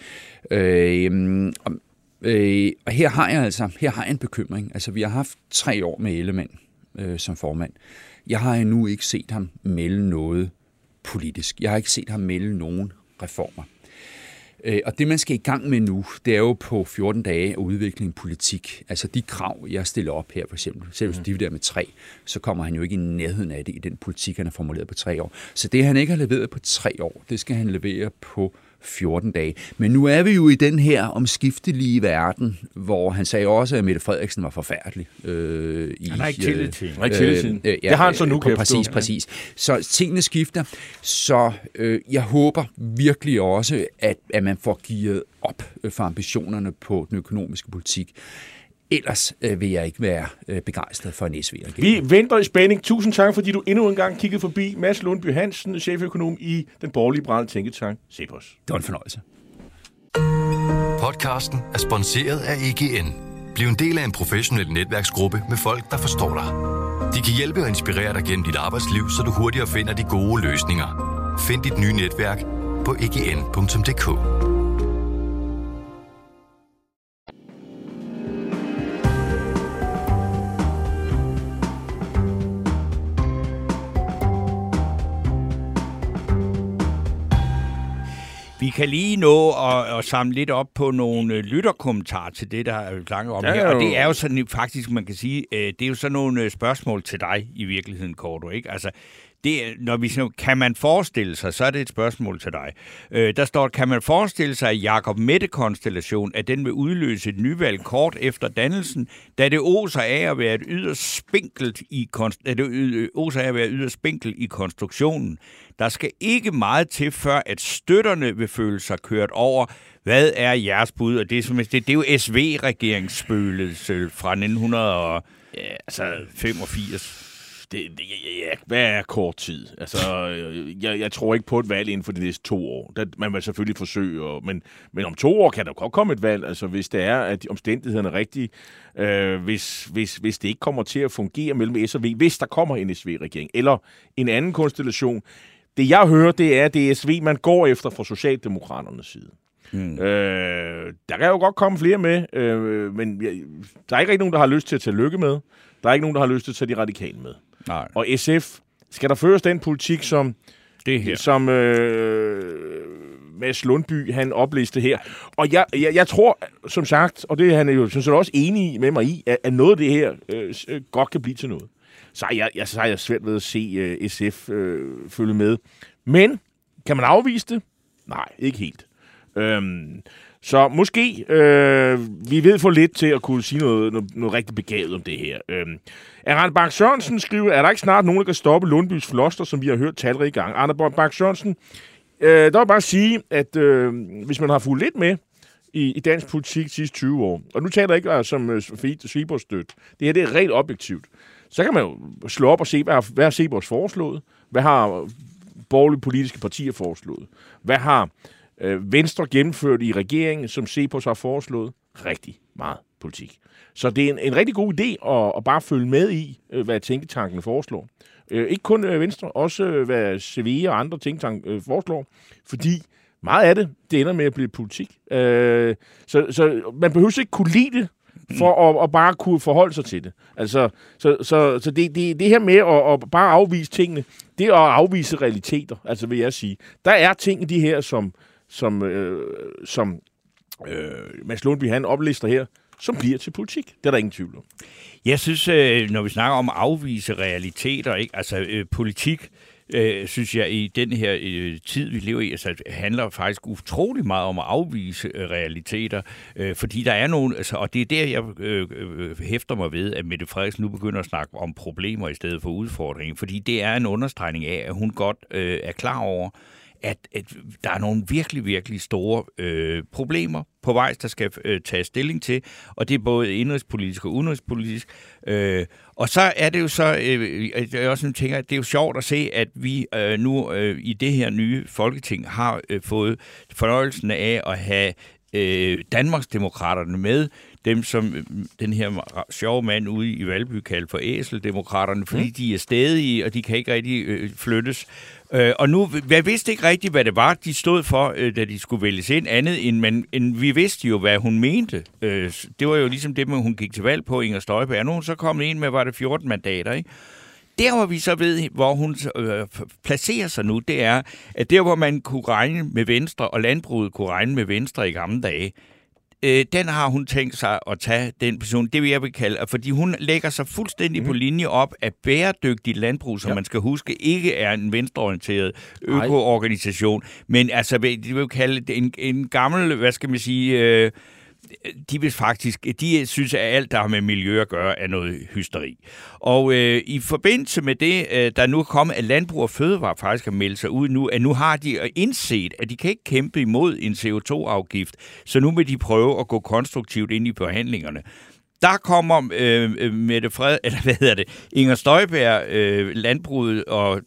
Og her har jeg en bekymring. Altså, vi har haft 3 år med Ellemann som formand. Jeg har endnu ikke set ham melde noget politisk. Jeg har ikke set ham melde nogen reformer. Og det, man skal i gang med nu, det er jo på 14 dage at udvikle en politik. Altså de krav, jeg stiller op her, for eksempel, selv hvis de der med 3, så kommer han jo ikke i nærheden af det i den politik, han har formuleret på 3 år. Så det, han ikke har leveret på 3 år, det skal han levere på 14 dage. Men nu er vi jo i den her omskiftelige verden, hvor han sagde også, at Mette Frederiksen var forfærdelig. Han har ikke tillid til. Det har han så nu. Præcis. Så tingene skifter. Så jeg håber virkelig også, at man får gearet op for ambitionerne på den økonomiske politik. Ellers vil jeg ikke være begejstret for en SV-regering. Vi venter i spænding. Tusind tak, fordi du endnu en gang kiggede forbi. Mads Lundby Hansen, cheføkonom i den borgerlige-liberale tænketank CEPOS. Det var en fornøjelse. Podcasten er sponsoreret af EGN. Bliv en del af en professionel netværksgruppe med folk, der forstår dig. De kan hjælpe og inspirere dig gennem dit arbejdsliv, så du hurtigere finder de gode løsninger. Find dit nye netværk på egn.dk. Vi kan lige nå at samle lidt op på nogle lytterkommentarer til det, der er snakket om her. Og det er jo sådan faktisk, man kan sige, det er jo sådan nogle spørgsmål til dig i virkeligheden, Korto, ikke? Altså, når vi siger, kan man forestille sig, så er det et spørgsmål til dig. Der står, kan man forestille sig, at Jakob Mette-konstellation, at den vil udløse et nyvalg kort efter dannelsen, da det oser af at være yderst spinkelt i konstruktionen. Der skal ikke meget til, før at støtterne vil føle sig kørt over. Hvad er jeres bud? Og det er jo SV-regeringsspøgelse fra 1985. Hvad er kort tid? Altså, jeg tror ikke på et valg inden for de næste 2 år. Man vil selvfølgelig forsøge, men om 2 år kan der godt komme et valg, altså hvis det er, at omstændighederne er rigtige, hvis det ikke kommer til at fungere mellem S og V, hvis der kommer en SV-regering, eller en anden konstellation. Det jeg hører, det er, at det er SV, man går efter fra Socialdemokraternes side. Der kan jo godt komme flere med, men der er ikke rigtig nogen, der har lyst til at tage Lykke med. Der er ikke nogen, der har lyst til at tage de radikale med. Nej. Og SF skal der føres den politik, som det her. Som Mads Lundby, han opliste her. Og jeg tror, som sagt, og det er han jo sådan set også enig med mig i, at noget af det her godt kan blive til noget. Så er jeg svært ved at se SF følge med. Men, kan man afvise det? Nej, ikke helt. Så måske, vi ved for lidt til at kunne sige noget rigtig begavet om det her. Arne Bak Sørensen skriver, er der ikke snart nogen, der kan stoppe Lundbys floster, som vi har hørt talrige gange? Arne Bak Sørensen, der vil bare sige, at hvis man har fulgt lidt med i dansk politik de sidste 20 år, og nu taler jeg ikke som Seeborgs støt, det her det er rent objektivt, så kan man jo slå op og se, hvad har Seeborgs foreslået? Hvad har borgerlige politiske partier foreslået? Hvad har Venstre gennemført i regeringen, som Cepos har foreslået? Rigtig meget politik. Så det er en rigtig god idé at bare følge med i, hvad tænketanken foreslår. Ikke kun Venstre, også hvad CVE og andre tænketanke foreslår, fordi meget af det ender med at blive politik. Så man behøver ikke kunne lide det, for at bare kunne forholde sig til det. Altså, så det her med at bare afvise tingene, det er at afvise realiteter, altså vil jeg sige. Der er ting i de her, som Mads Lundby han oplister her, som bliver til politik. Det er der ingen tvivl om. Jeg synes, når vi snakker om at afvise realiteter, ikke? Altså politik, synes jeg, i den her tid, vi lever i, altså, handler faktisk utrolig meget om at afvise realiteter, fordi der er nogen, altså, og det er der, jeg hæfter mig ved, at Mette Frederiksen nu begynder at snakke om problemer i stedet for udfordringer, fordi det er en understregning af, at hun godt er klar over, at der er nogle virkelig, virkelig store problemer på vej, der skal tages stilling til, og det er både indrigspolitisk og udenrigspolitisk. Og så er det jo så, jeg også tænker, at det er jo sjovt at se, at vi nu i det her nye Folketing har fået fornøjelsen af at have Danmarksdemokraterne med, dem som den her sjove mand ude i Valby kaldte for æseldemokraterne, fordi de er stædige, og de kan ikke rigtig flyttes. Og nu, jeg vidste ikke rigtigt, hvad det var, de stod for, da de skulle vælges ind, andet end vi vidste jo, hvad hun mente. Det var jo ligesom det, hun gik til valg på, Inger Støjberg. Nu er hun så kommet ind med, var det 14 mandater, ikke? Der, hvor vi så ved, hvor hun placerer sig nu, det er, at der, hvor man kunne regne med Venstre, og landbruget kunne regne med Venstre i gamle dage, den har hun tænkt sig at tage, den person, det vil jeg vil kalde, fordi hun lægger sig fuldstændig på linje op af bæredygtigt landbrug, som man skal huske, ikke er en venstreorienteret økoorganisation, men altså, det vil kalde det en gammel, hvad skal man sige, de synes, at alt, der har med miljø at gøre, er noget hysteri. Og i forbindelse med det, der nu er kommet, at Landbrug og Fødevare faktisk har meldt sig ud nu, at nu har de indset, at de kan ikke kæmpe imod en CO2-afgift, så nu vil de prøve at gå konstruktivt ind i forhandlingerne. Der kommer Inger Støjberg, landbruget og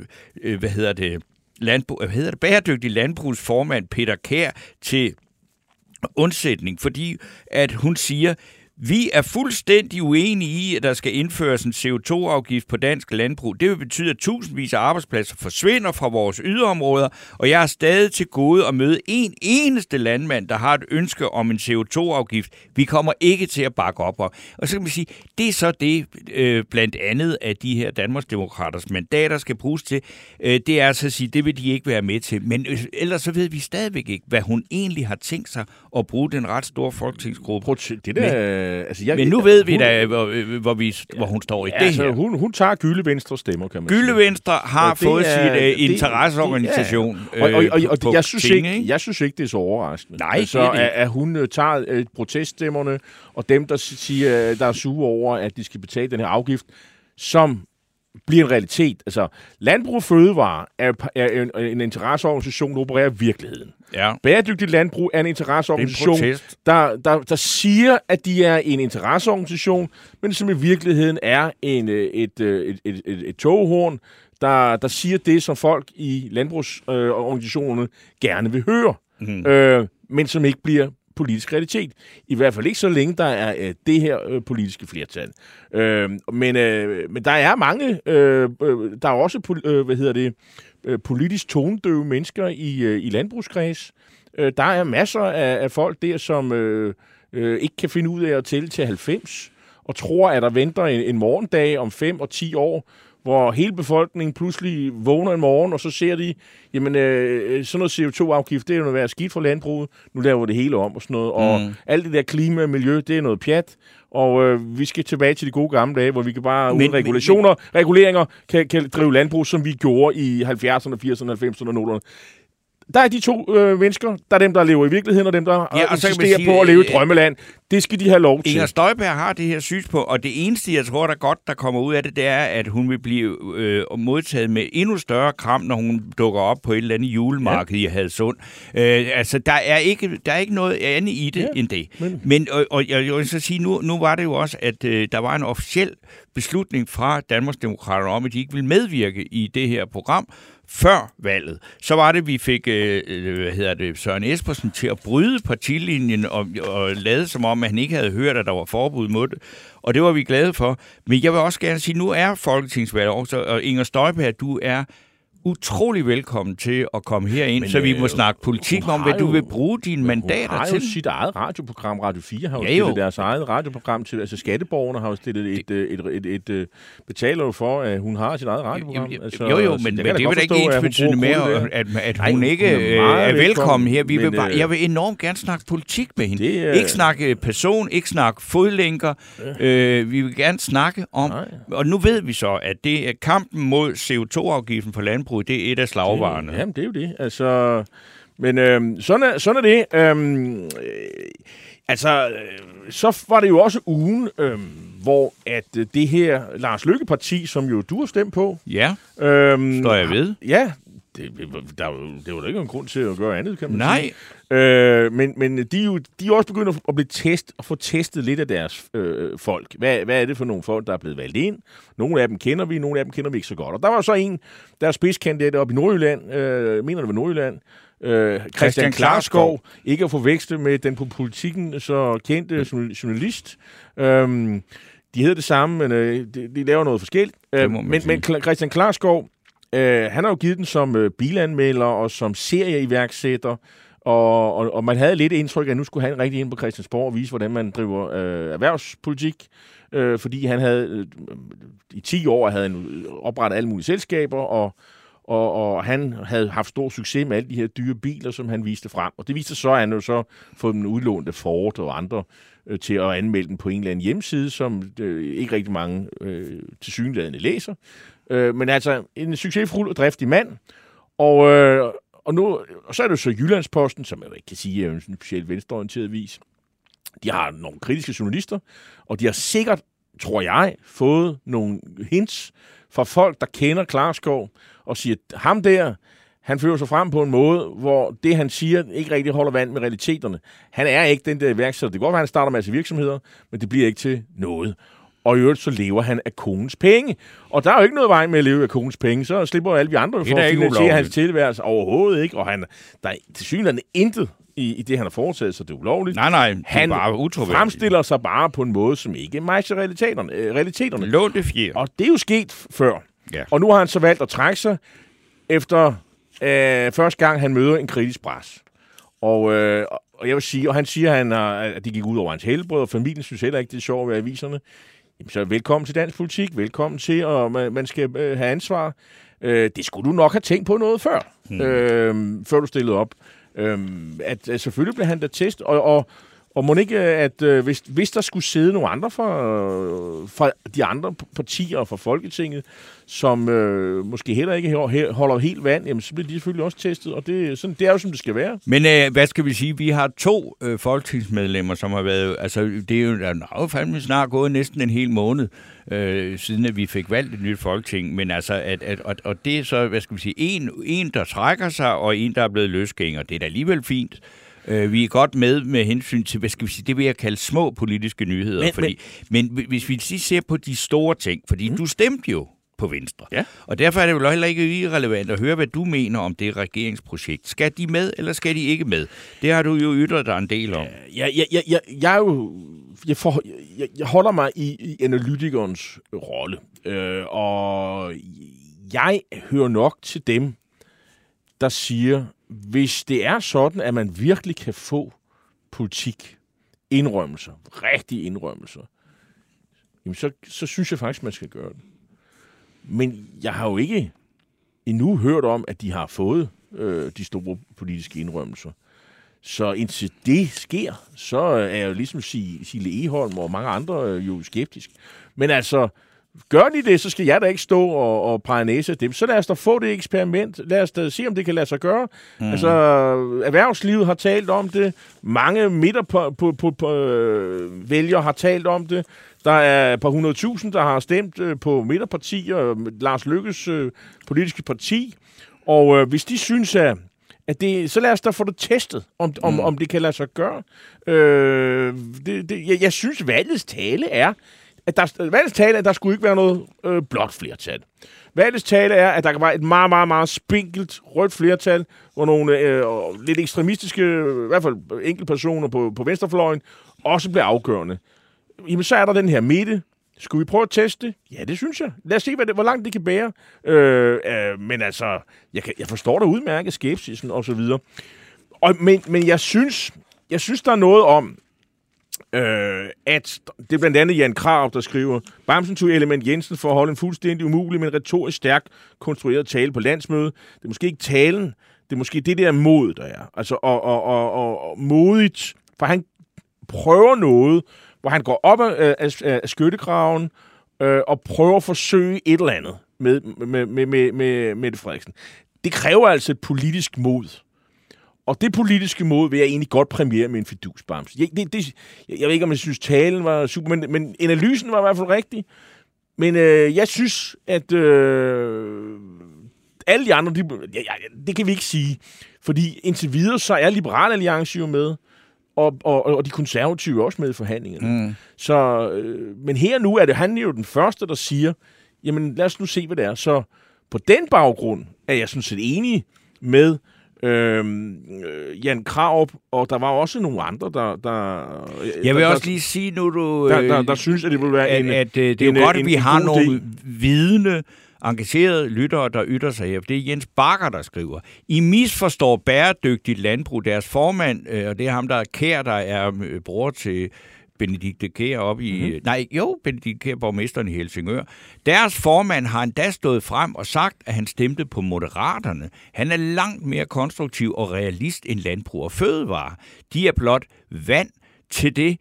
bæredygtig landbrugsformand Peter Kjær til undsætning, fordi at hun siger, vi er fuldstændig uenige i, at der skal indføres en CO2-afgift på dansk landbrug. Det vil betyde, at tusindvis af arbejdspladser forsvinder fra vores yderområder, og jeg er stadig til gode at møde en eneste landmand, der har et ønske om en CO2-afgift. Vi kommer ikke til at bakke op om. Og så kan man sige, det er så det, blandt andet af de her Danmarksdemokraters mandater skal bruges til. Det er altså at sige, det vil de ikke være med til. Men ellers så ved vi stadigvæk ikke, hvad hun egentlig har tænkt sig at bruge den ret store folketingsgruppe. Det der... Men nu ved vi da, hvor hun står i det her. Hun tager Gyllevenstre stemmer, kan man sige. Gyllevenstre har fået sin interesseorganisation. Og jeg synes ikke, det er så overraskende. Nej, så at hun tager proteststemmerne, og dem, der siger, der er sure over, at de skal betale den her afgift, som bliver en realitet. Altså, Landbrug og Fødevare er en interesseorganisation, der opererer i virkeligheden. Ja. Bæredygtigt landbrug er en interesseorganisation, der siger, at de er en interesseorganisation, men som i virkeligheden er et toghorn, der siger det, som folk i landbrugsorganisationerne gerne vil høre, men som ikke bliver politisk realitet. I hvert fald ikke så længe der er det her politiske flertal. Men der er mange, der er også politisk tonedøve mennesker i landbrugskreds. Der er masser af folk der, som ikke kan finde ud af at tælle til 90, og tror, at der venter en morgendag om 5 og 10 år, hvor hele befolkningen pludselig vågner en morgen, og så ser de, jamen sådan noget CO2-afgift, det er jo noget værd skidt for landbruget, nu laver det hele om og sådan noget, og alt det der klima og miljø, det er noget pjat, og vi skal tilbage til de gode gamle dage, hvor vi kan bare uden reguleringer kan drive landbrug, som vi gjorde i 70'erne, 80'erne, 90'erne og 00'erne. Der er de to mennesker, der er dem, der lever i virkeligheden, og dem, der insisterer på at leve i drømmeland. Det skal de have lov til. Inger Støjberg har det her synspunkt, og det eneste, jeg tror, der kommer ud af det, det er, at hun vil blive modtaget med endnu større kram, når hun dukker op på et eller andet julemarked i Hadsund. Altså, der er ikke noget andet i det end det. Men jeg vil så sige, nu var det jo også, at der var en officiel beslutning fra Danmarksdemokraterne om, at de ikke ville medvirke i det her program før valget. Så var det, vi fik Søren Espersen til at bryde partilinjen og lade som om, at han ikke havde hørt, at der var forbud mod det. Og det var vi glade for. Men jeg vil også gerne sige, nu er folketingsvalget også, og Inger Støjberg, du er utrolig velkommen til at komme herind, så vi må snakke politik om, hvad du vil bruge dine mandater til. Hun har jo sit eget radioprogram. Radio 4 har jo stillet deres eget radioprogram til. Altså skatteborgerne har jo stillet et betaler jo for, at hun har sit eget radioprogram. Men det er vel ikke ensbetydende med, at hun ikke er velkommen her. Jeg vil enormt gerne snakke politik med hende. Ikke snakke person, ikke snakke fodlænker. Vi vil gerne snakke om, og nu ved vi så, at det er kampen mod CO2-afgiften for landbrug. Det er et af slagvarerne. Jamen, det er jo det. Altså, men sådan er det. Så var det jo også ugen, hvor at det her Lars Løkke-parti, som jo du har stemt på. Ja, står jeg ved. Ja, det var da ikke en grund til at gøre andet, kan man sige. Men de er også begyndt at få testet lidt af deres folk. Hvad er det for nogle folk, der er blevet valgt ind? Nogle af dem kender vi, nogle af dem kender vi ikke så godt. Og der var så en, der er spidskandidat oppe i Nordjylland, mener det var Nordjylland, Christian Klarskov, ikke at forveksle med den på politikken så kendte journalist. De hedder det samme, men de laver noget forskelligt. Men Christian Klarskov, han har jo givet den som bilanmelder og som serieiværksætter, og man havde lidt indtryk af, at nu skulle han rigtig ind på Christiansborg og vise, hvordan man driver erhvervspolitik, fordi han havde i 10 år havde han oprettet alle mulige selskaber, og han havde haft stor succes med alle de her dyre biler, som han viste frem. Og det viste så, at han jo så fået dem udlånt af Ford og andre til at anmelde dem på en eller anden hjemmeside, som ikke rigtig mange tilsyneladende læser. Men altså en succesfuld og driftig mand. Og så er det jo så Jyllandsposten, som jeg jo ikke kan sige er en specielt venstreorienteret vis. De har nogle kritiske journalister, og de har sikkert, tror jeg, fået nogle hints fra folk, der kender Klarskov, og siger, at ham der, han fører sig frem på en måde, hvor det, han siger, ikke rigtig holder vand med realiteterne. Han er ikke den der iværksætter. Det går godt være, han starter en masse virksomheder, men det bliver ikke til noget. Og i øvrigt, så lever han af konens penge. Og der er jo ikke noget vej med at leve af konens penge. Så slipper alle vi andre for at finansiere hans tilværelse overhovedet ikke. Og der er tilsyneladende intet i det, han har foretaget, så det er ulovligt. Nej, han fremstiller sig bare på en måde, som ikke matcher realiteterne. Lån det fjer. Og det er jo sket før. Ja. Og nu har han så valgt at trække sig efter første gang, han møder en kritisk pres. Og jeg vil sige, og han siger, at det gik ud over hans helbred, og familien synes heller ikke, det er sjovt at være i aviserne. Jamen, så velkommen til dansk politik, velkommen til, og man skal have ansvar. Det skulle du nok have tænkt på noget før, før du stillede op. At selvfølgelig blev han da test, og må ikke, at hvis der skulle sidde nogle andre fra de andre partier og fra Folketinget, som måske heller ikke holder helt vand, jamen, så bliver de selvfølgelig også testet, og det er jo, som det skal være. Men hvad skal vi sige? Vi har 2 folketingsmedlemmer, som har været, altså det er jo fandme snart gået næsten en hel måned, siden at vi fik valgt et nyt folketing, men altså, og det er så, hvad skal vi sige, en der trækker sig, og en, der er blevet løsgænger. Det er da alligevel fint. Vi er godt med hensyn til, hvad skal vi sige, det vil jeg kalde små politiske nyheder. Men hvis vi lige ser på de store ting, fordi du stemte jo på Venstre. Ja. Og derfor er det jo heller ikke irrelevant at høre, hvad du mener om det regeringsprojekt. Skal de med, eller skal de ikke med? Det har du jo ytret dig en del om. Jeg holder mig i analytikernes rolle. Og jeg hører nok til dem, der siger, hvis det er sådan, at man virkelig kan få politik, rigtige indrømmelser, jamen så synes jeg faktisk, man skal gøre det. Men jeg har jo ikke endnu hørt om, at de har fået de store politiske indrømmelser. Så indtil det sker, så er jeg jo ligesom Sille Egholm og mange andre jo skeptisk. Men altså, gør de det, så skal jeg da ikke stå og pege næse af dem. Så lad os da få det eksperiment. Lad os da se, om det kan lade sig gøre. Altså, erhvervslivet har talt om det. Mange midtervælgere har talt om det. Der er et par 100.000, der har stemt på midterpartier, Lars Løkkes politiske parti. Og hvis de synes, at det, så lad os da få det testet, om det kan lade sig gøre. Jeg synes, valgets tale er, at der skulle ikke være noget blåt flertal. Valgets tale er, at der var et meget, meget, meget spinkelt rødt flertal, hvor nogle lidt ekstremistiske, i hvert fald enkeltpersoner på venstrefløjen, også blev afgørende. Jamen, så er der den her midte. Skulle vi prøve at teste det? Ja, det synes jeg. Lad os se, hvor langt det kan bære. Men altså, jeg forstår da udmærket skepsisen og så videre. Men jeg synes, der er noget om, at det er blandt andet Jan Krarup, der skriver, Bamsen tog Element Jensen for at holde en fuldstændig umulig, men retorisk stærkt konstrueret tale på landsmødet. Det er måske ikke talen, det er måske det der mod, der er. Altså, og modigt, for han prøver noget, hvor han går op af skyttegraven og prøver at forsøge et eller andet med Mette Frederiksen. Det kræver altså et politisk mod. Og det politiske mod vil jeg egentlig godt præmiere med en fidusbamse. Jeg ved ikke, om jeg synes, talen var super, men analysen var i hvert fald rigtig. Men jeg synes, at alle de andre, det kan vi ikke sige. Fordi indtil videre, så er Liberal Alliance jo med, og de konservative også med i forhandlingerne. Så, men her nu er det han jo den første, der siger, jamen lad os nu se, hvad det er. Så på den baggrund er jeg sådan set enig med Jan Krarup, og der var også nogle andre, jeg vil også lige sige nu, der synes, at det vil være at det er jo godt, at vi har nogle vidne, engagerede lyttere, der ytter sig her. Det er Jens Bakker, der skriver, I misforstår bæredygtigt landbrug. Deres formand, og det er ham, der er Kjær, der er bror til Benedikte Kjær op i... Benedikte Kjær, borgmesteren i Helsingør. Deres formand har endda stået frem og sagt, at han stemte på Moderaterne. Han er langt mere konstruktiv og realist end Landbrug og Fødevare. De er blot vant til det,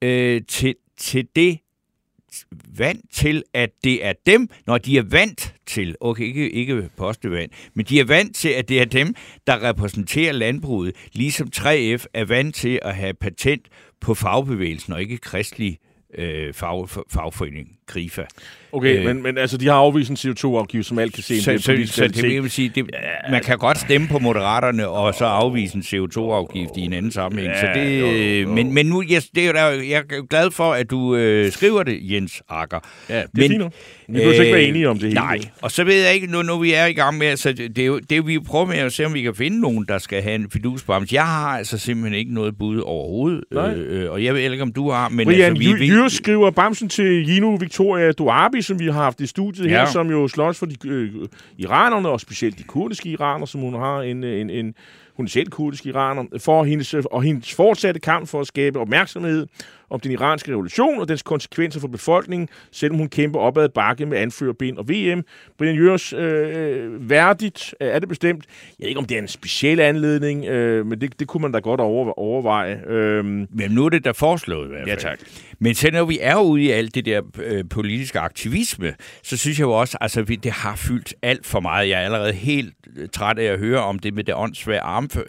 vant til, at det er dem, når de er vant til, okay, ikke postevand, men de er vant til, at det er dem, der repræsenterer landbruget, ligesom 3F er vant til at have patent på fagbevægelsen, og ikke kristelig fagforening, Krifa. Okay, men altså, de har afvist en CO2-afgift, som alt kan se. Så det vil sige, man kan godt stemme på Moderaterne, og så afvise en CO2-afgift i en anden sammenhæng. Så det, men nu, jeg er glad for, at du skriver det, Jens Akker. Ja, det er fint. Vi kan ikke være enige om det hele. Nej, og så ved jeg ikke, nu vi er i gang med, så det vi prøver med at se, om vi kan finde nogen, der skal have en fidusbamse. Jeg har altså simpelthen ikke noget bud overhovedet, og jeg ved ikke, om du har, men Brian, altså, Jyrs skriver bamsen til Gino Victoria Duarbi, som vi har haft i studiet her, som jo slås for de iranerne, og specielt de kurdiske iraner, som hun har hun er selv kurdisk iraner, for hendes fortsatte kamp for at skabe opmærksomhed om den iranske revolution og dens konsekvenser for befolkningen, selvom hun kæmper opad bakke med anførerbind og VM. Brian Jørs, værdigt er det bestemt. Jeg ved ikke, om det er en speciel anledning, men det kunne man da godt overveje. Men nu er det da foreslået i hvert fald. Ja, tak. Men så når vi er ude i alt det der politiske aktivisme, så synes jeg jo også, altså det har fyldt alt for meget. Jeg er allerede helt træt af at høre om det med det åndssvage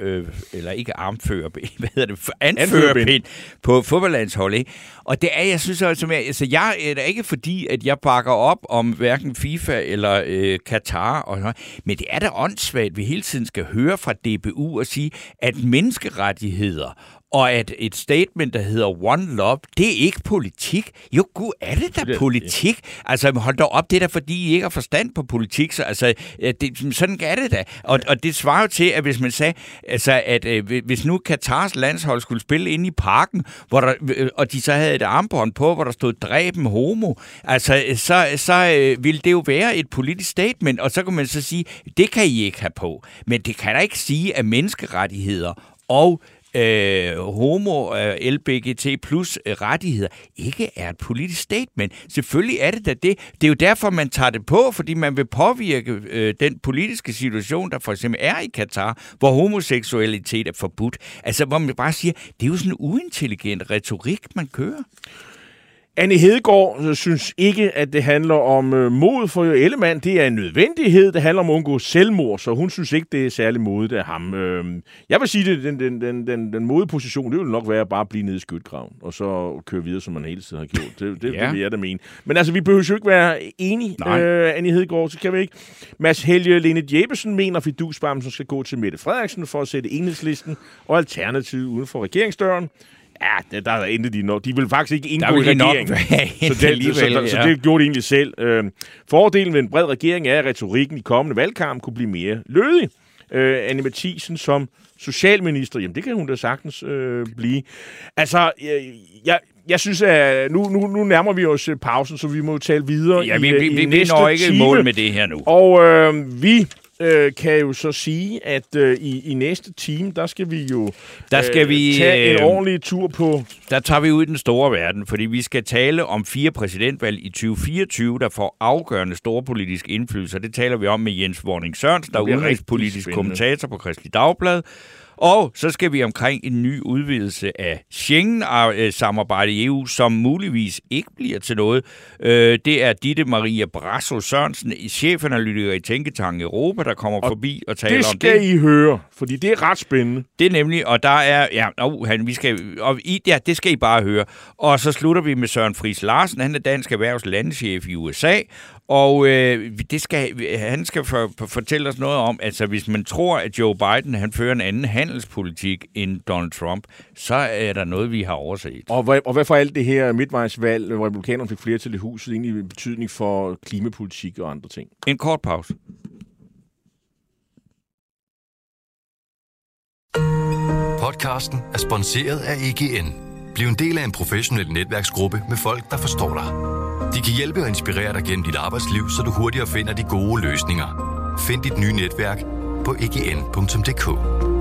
anførerbind på fodboldlandshold. Og det er, jeg synes altså, jeg er da ikke fordi, at jeg bakker op om hverken FIFA eller Katar, men det er da åndssvagt, vi hele tiden skal høre fra DBU og sige, at menneskerettigheder og at et statement, der hedder One Love, det er ikke politik. Jo, gud, er det da politik? Altså, hold da op, det er da, fordi I ikke har forstand på politik. Så, altså, sådan er det da. Og det svarer jo til, at hvis man sagde, altså, at hvis nu Katars landshold skulle spille inde i parken, og de så havde et armbånd på, hvor der stod dræben homo, altså, så ville det jo være et politisk statement, og så kan man så sige, det kan I ikke have på. Men det kan da ikke sige, at menneskerettigheder og LBGT plus rettigheder ikke er et politisk statement. Selvfølgelig er det da det. Det er jo derfor, man tager det på, fordi man vil påvirke den politiske situation, der for eksempel er i Katar, hvor homoseksualitet er forbudt. Altså, hvor man bare siger, det er jo sådan en uintelligent retorik, man kører. Anne Hedegaard synes ikke, at det handler om mod for Ellemann. Det er en nødvendighed. Det handler om at undgå selvmord, så hun synes ikke, det er særlig modigt af ham. Jeg vil sige, at den modeposition, det vil nok være at bare blive nede i skytgraven, og så køre videre, som man hele tiden har gjort. Det vil jeg da mene. Men altså, vi behøver jo ikke være enige, Anne Hedegaard, så kan vi ikke. Mads Helge Lene Jeppesen mener, at fidusbamsen skal gå til Mette Frederiksen for at sætte Enhedslisten og Alternativet uden for regeringsdøren. Ja, der er endelig de vil faktisk ikke indgå i regeringen. Så det gjorde de egentlig selv. Fordelen ved en bred regering er, at retorikken i kommende valgkamp kunne blive mere lødig. Anne Matthiesen som socialminister, jamen det kan hun da sagtens blive. Altså, jeg synes, at nu nærmer vi os pausen, så vi må tale videre i næste time. Vi når ikke mål med det her nu. Og vi kan jo så sige, at i næste time, der skal vi jo tage en ordentlig tur på... Der tager vi ud i den store verden, fordi vi skal tale om 4 præsidentvalg i 2024, der får afgørende storpolitisk indflydelse. Det taler vi om med Jens Worning Sørensen, der er udenrigspolitisk kommentator på Kristeligt Dagblad. Og så skal vi omkring en ny udvidelse af Schengen-samarbejdet i EU, som muligvis ikke bliver til noget. Det er Ditte Maria Brasso Sørensen, chefanalytiker i Tænketanken Europa, der kommer forbi og taler om det. Det skal I høre, fordi det er ret spændende. Det er nemlig, og der er... det skal I bare høre. Og så slutter vi med Søren Friis Larsen. Han er dansk erhvervslandchef i USA. Og han skal fortælle os noget om, altså hvis man tror, at Joe Biden han fører en anden handelspolitik end Donald Trump, så er der noget, vi har overset. Og hvad for alt det her midtvejsvalg, hvor republikanerne fik flertal i huset, egentlig i betydning for klimapolitik og andre ting? En kort pause. Podcasten er sponsoreret af EGN. Bliv en del af en professionel netværksgruppe med folk, der forstår dig. De kan hjælpe og inspirere dig gennem dit arbejdsliv, så du hurtigere finder de gode løsninger. Find dit nye netværk på egn.dk.